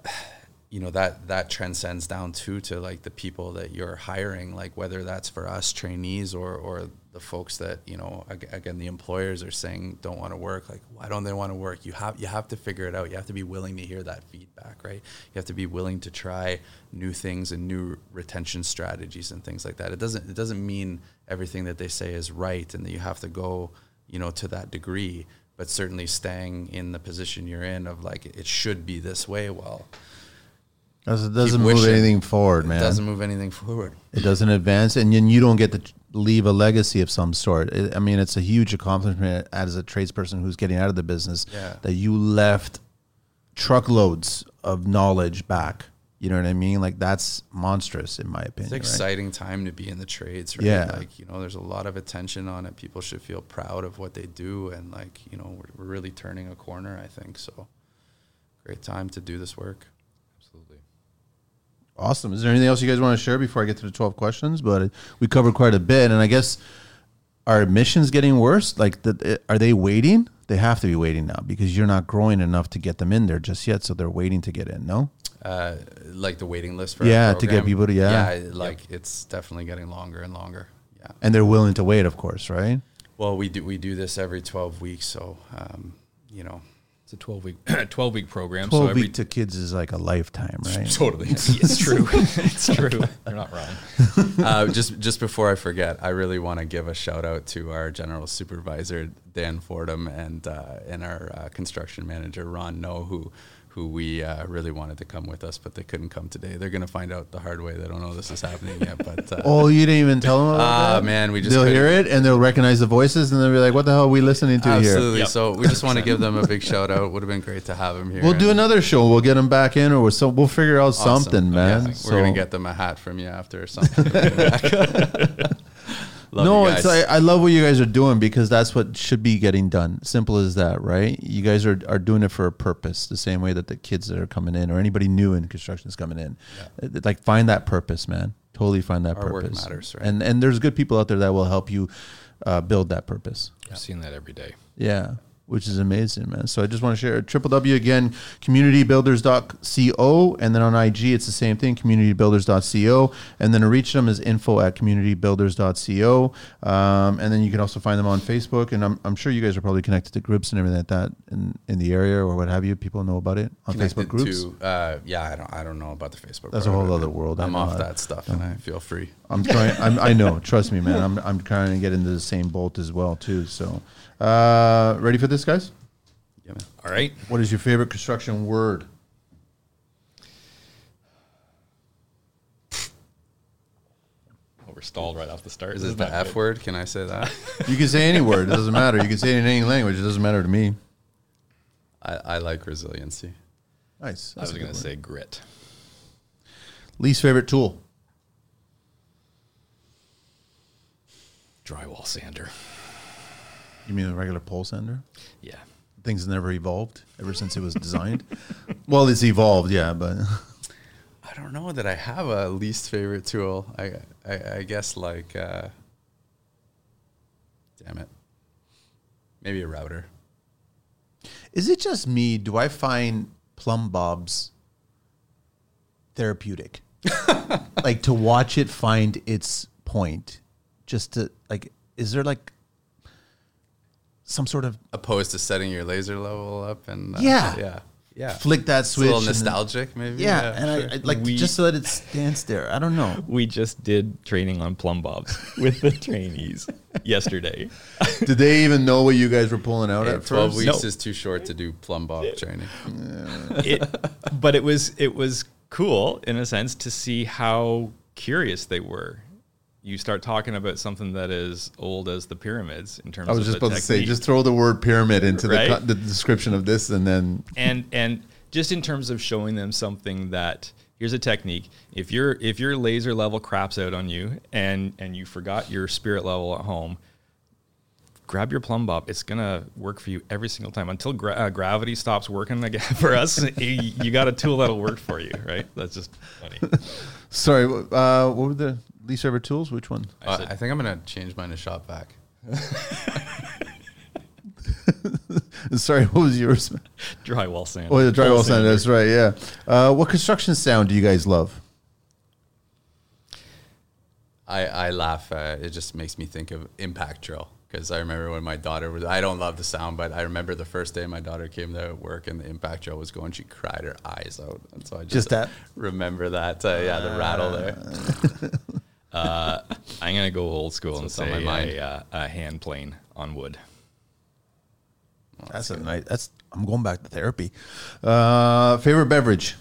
that transcends down to like the people that you're hiring, like whether that's for us trainees or the folks that, again, the employers are saying don't want to work. Like, why don't they want to work? You have to figure it out. You have to be willing to hear that feedback, right? You have to be willing to try new things and new retention strategies and things like that. It doesn't mean everything that they say is right and that you have to go, to that degree, but certainly staying in the position you're in of like, it should be this way. Well, It doesn't move anything forward, man. It doesn't move anything forward. It doesn't advance, and then you don't get to leave a legacy of some sort. It's a huge accomplishment as a tradesperson who's getting out of the business, Yeah. that you left truckloads of knowledge back. You know what I mean? Like, that's monstrous in my opinion. It's an right? exciting time to be in the trades, right? Yeah. Like, there's a lot of attention on it. People should feel proud of what they do. And like, we're really turning a corner, I think. So great time to do this work. Absolutely. Awesome. Is there anything else you guys want to share before I get to the 12 questions? But we covered quite a bit. And I guess, are admissions getting worse? Like, are they waiting? They have to be waiting now because you're not growing enough to get them in there just yet. So they're waiting to get in, no? Like the waiting list for Yeah, our to get program. people to, yeah. Yeah, like it's definitely getting longer and longer. Yeah. And they're willing to wait, of course, right? Well, we do this every 12 weeks. So, It's a 12-week program. 12 so week to kids is like a lifetime, right? Totally. It's true. It's true. You're not wrong. just before I forget, I really want to give a shout out to our general supervisor, Dan Fordham, and our construction manager, Ron No, who we really wanted to come with us, but they couldn't come today. They're going to find out the hard way. They don't know this is happening yet. But Oh, you didn't even tell them about that? man, we just They'll couldn't- hear it and they'll recognize the voices and they'll be like, what the hell are we listening to Absolutely. here? Yep. So we just want to give them a big shout out. Would have been great to have them here. We'll do And another show. We'll get them back in, or we'll figure out awesome. something, man. Yeah, So- we're going to get them a hat from you after or something. Love no, you guys. I love what you guys are doing because that's what should be getting done. Simple as that, right? You guys are doing it for a purpose, the same way that the kids that are coming in or anybody new in construction is coming in. Like, find that purpose, man. Totally find that Our work purpose. matters, right? And there's good people out there that will help you build that purpose. I've seen that every day. Yeah, which is amazing, man. So I just want to share www again, communitybuilders.co, and then on IG it's the same thing, communitybuilders.co, and then to reach them is info@communitybuilders.co, and then you can also find them on Facebook, and I'm sure you guys are probably connected to groups and everything like that in the area or what have you. People know about it on Facebook Connected groups. yeah, I don't know about the Facebook. That's a part whole of it. other world. I I'm know off that. that stuff, and I feel free. I'm trying. I know. Trust me, man. I'm trying to get into the same boat as well too. So, ready for this, guys? Yeah, man. All right. What is your favorite construction word? Well, we're stalled right off the start. Is it Isn't the that F good? word? Can I say that? You can say any word. It doesn't matter. You can say it in any language. It doesn't matter to me. I like resiliency. Nice. I was going to say grit. Least favorite tool. Drywall sander. You mean a regular pole sander? Yeah. Things never evolved ever since it was designed. Well, it's evolved, yeah, but I don't know that I have a least favorite tool. I guess like, damn it, maybe a router. is it just me? Do I find plumb bobs therapeutic? Like, to watch it find its point, just to like, is there like some sort of Opposed to setting your laser level up and Yeah. yeah. Yeah. flick that It's a switch. little and then- nostalgic, maybe. Yeah, and I like just to let it stand there. I don't know. We just did training on plumb bobs with the trainees yesterday. Did they even know what you guys were pulling out Hey, at 12 first? weeks No. is too short to do plumb bob training. But it was cool in a sense to see how curious they were. You start talking about something that is old as the pyramids in terms I of was just the about to say, technique. just throw the word pyramid into Right? the description of this, and then and just in terms of showing them something that here's a technique. If your laser level craps out on you and you forgot your spirit level at home, grab your plumb bob. It's gonna work for you every single time until gravity stops working again for us. You got a tool that'll work for you, right? That's just funny. sorry. What were the least ever tools? Which one? I think I'm going to change mine to shop vac. Sorry, what was yours? Drywall sand. Oh, the drywall Pole sand. sander. That's right. Yeah. What construction sound do you guys love? I laugh. It just makes me think of impact drill. Because I remember when my daughter was, I don't love the sound, but I remember the first day my daughter came to work and the impact drill was going, she cried her eyes out. And so I just that? remember that, the rattle there. I'm gonna go old school and what's on say my mind. a hand plane on wood. That's a nice. That's. I'm going back to therapy. Favorite beverage?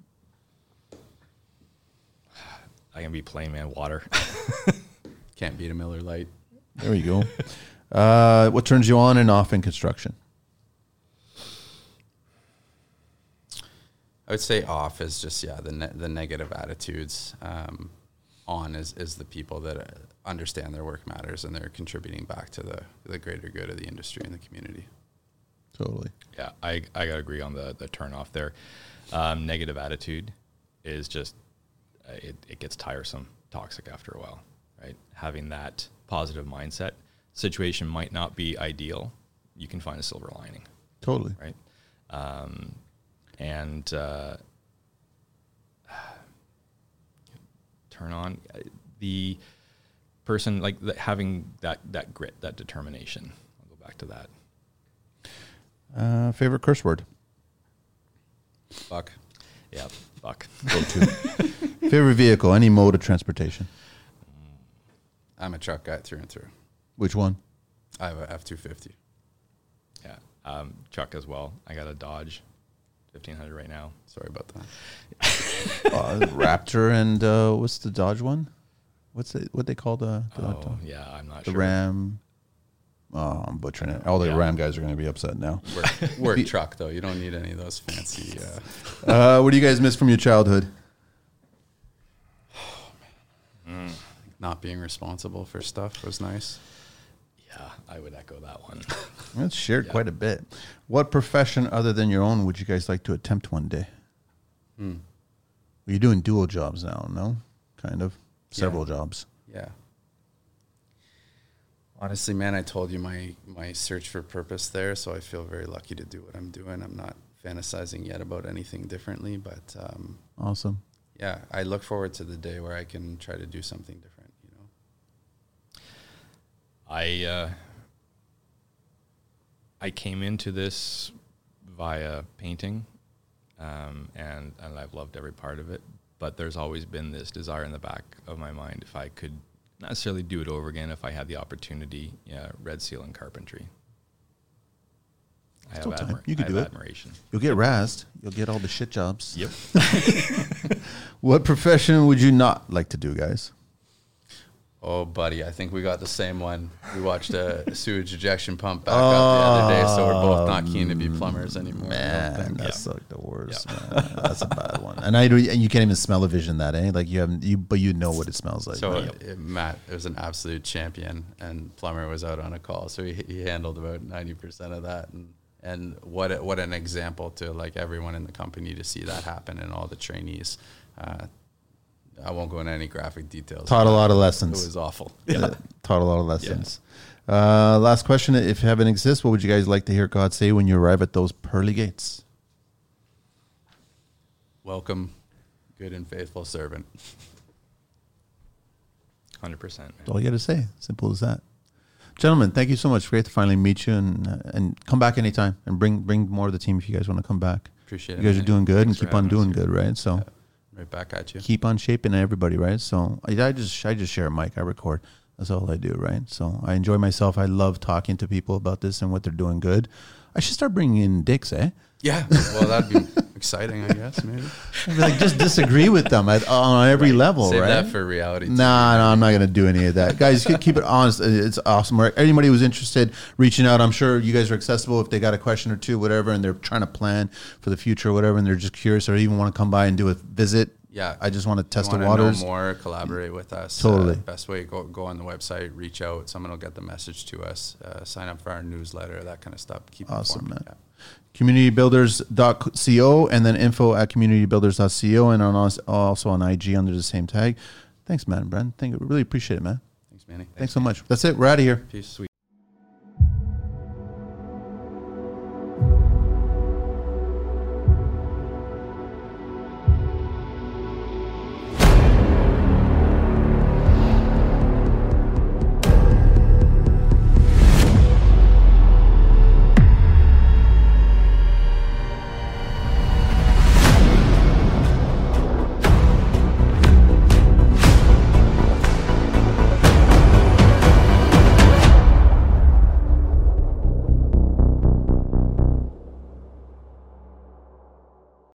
I can be plain man water. Can't beat a Miller Lite. There we go. What turns you on and off in construction? I would say off is just, the negative attitudes. On is the people that understand their work matters and they're contributing back to the greater good of the industry and the community. Totally. Yeah, I gotta agree on the turn off there. Negative attitude is just it gets tiresome, toxic after a while, right? Having that positive mindset, situation might not be ideal. You can find a silver lining, Totally. right? And turn on the person like having that grit, that determination. I'll go back to that. Favorite curse word? Fuck. Yeah, fuck. Go to. Favorite vehicle? Any mode of transportation? I'm a truck guy through and through. Which one? I have a F-250. Yeah, truck as well. I got a Dodge 1500 right now. Sorry about that. Raptor and what's the Dodge one? What they call the Yeah, I'm not the sure. Ram? Oh, I'm butchering it. All the Yeah. Ram guys are going to be upset now. Work truck, though. You don't need any of those fancy... What do you guys miss from your childhood? not being responsible for stuff was nice. Yeah, I would echo that one. That's shared quite a bit. What profession other than your own would you guys like to attempt one day? Well, you're doing dual jobs now, no? Kind of. Several jobs. Yeah. Honestly, man, I told you my search for purpose there, so I feel very lucky to do what I'm doing. I'm not fantasizing yet about anything differently, but Awesome. yeah, I look forward to the day where I can try to do something different, you know. I came into this via painting, and I've loved every part of it. But there's always been this desire in the back of my mind, if I could not necessarily do it over again, if I had the opportunity, red seal and carpentry. Still time. You could do it. Admiration. You'll get razzed. You'll get all the shit jobs. Yep. What profession would you not like to do, guys? Oh, buddy, I think we got the same one. We watched a sewage ejection pump back up the other day, so we're both not keen to be plumbers anymore. Man, that's like the worst. Man. That's a bad one. And you can't even smell a vision that, eh? Like but you know what it smells like. So right? Matt was an absolute champion, and plumber was out on a call, so he handled about 90% of that. And what an example to like everyone in the company to see that happen, and all the trainees. I won't go into any graphic details. Taught a lot of lessons. It was awful. Taught a lot of lessons. Last question. If heaven exists, what would you guys like to hear God say when you arrive at those pearly gates? Welcome, good and faithful servant. 100%. That's all you got to say. Simple as that. Gentlemen, thank you so much. Great to finally meet you, and come back anytime and bring more of the team if you guys want to come back. Appreciate it. You guys are Manny. doing good Thanks and keep for on having us doing here. good, right? So Right back at you. keep on shaping everybody, right? So I just share a mic. I record. That's all I do, right? So I enjoy myself. I love talking to people about this and what they're doing good. I should start bringing in dicks, eh? Yeah. Well, that'd be exciting, I guess, maybe. Like just disagree with them on every level, Save right? that for reality. TV. No, I'm not going to do any of that. Guys, keep it honest. It's awesome. Anybody who's interested, reaching out, I'm sure you guys are accessible if they got a question or two, whatever, and they're trying to plan for the future or whatever, and they're just curious or even want to come by and do a visit. Yeah. I just want to test the Want to waters. know more, collaborate with us. Totally. Best way, go on the website, reach out. Someone will get the message to us. Sign up for our newsletter, that kind of stuff. Keep Awesome, informed. man. Communitybuilders.co and then info@communitybuilders.co and also on IG under the same tag. Thanks, man, Brent. Really appreciate it, man. Thanks, Manny. Thanks so much. That's it. We're out of here. Peace. Sweet.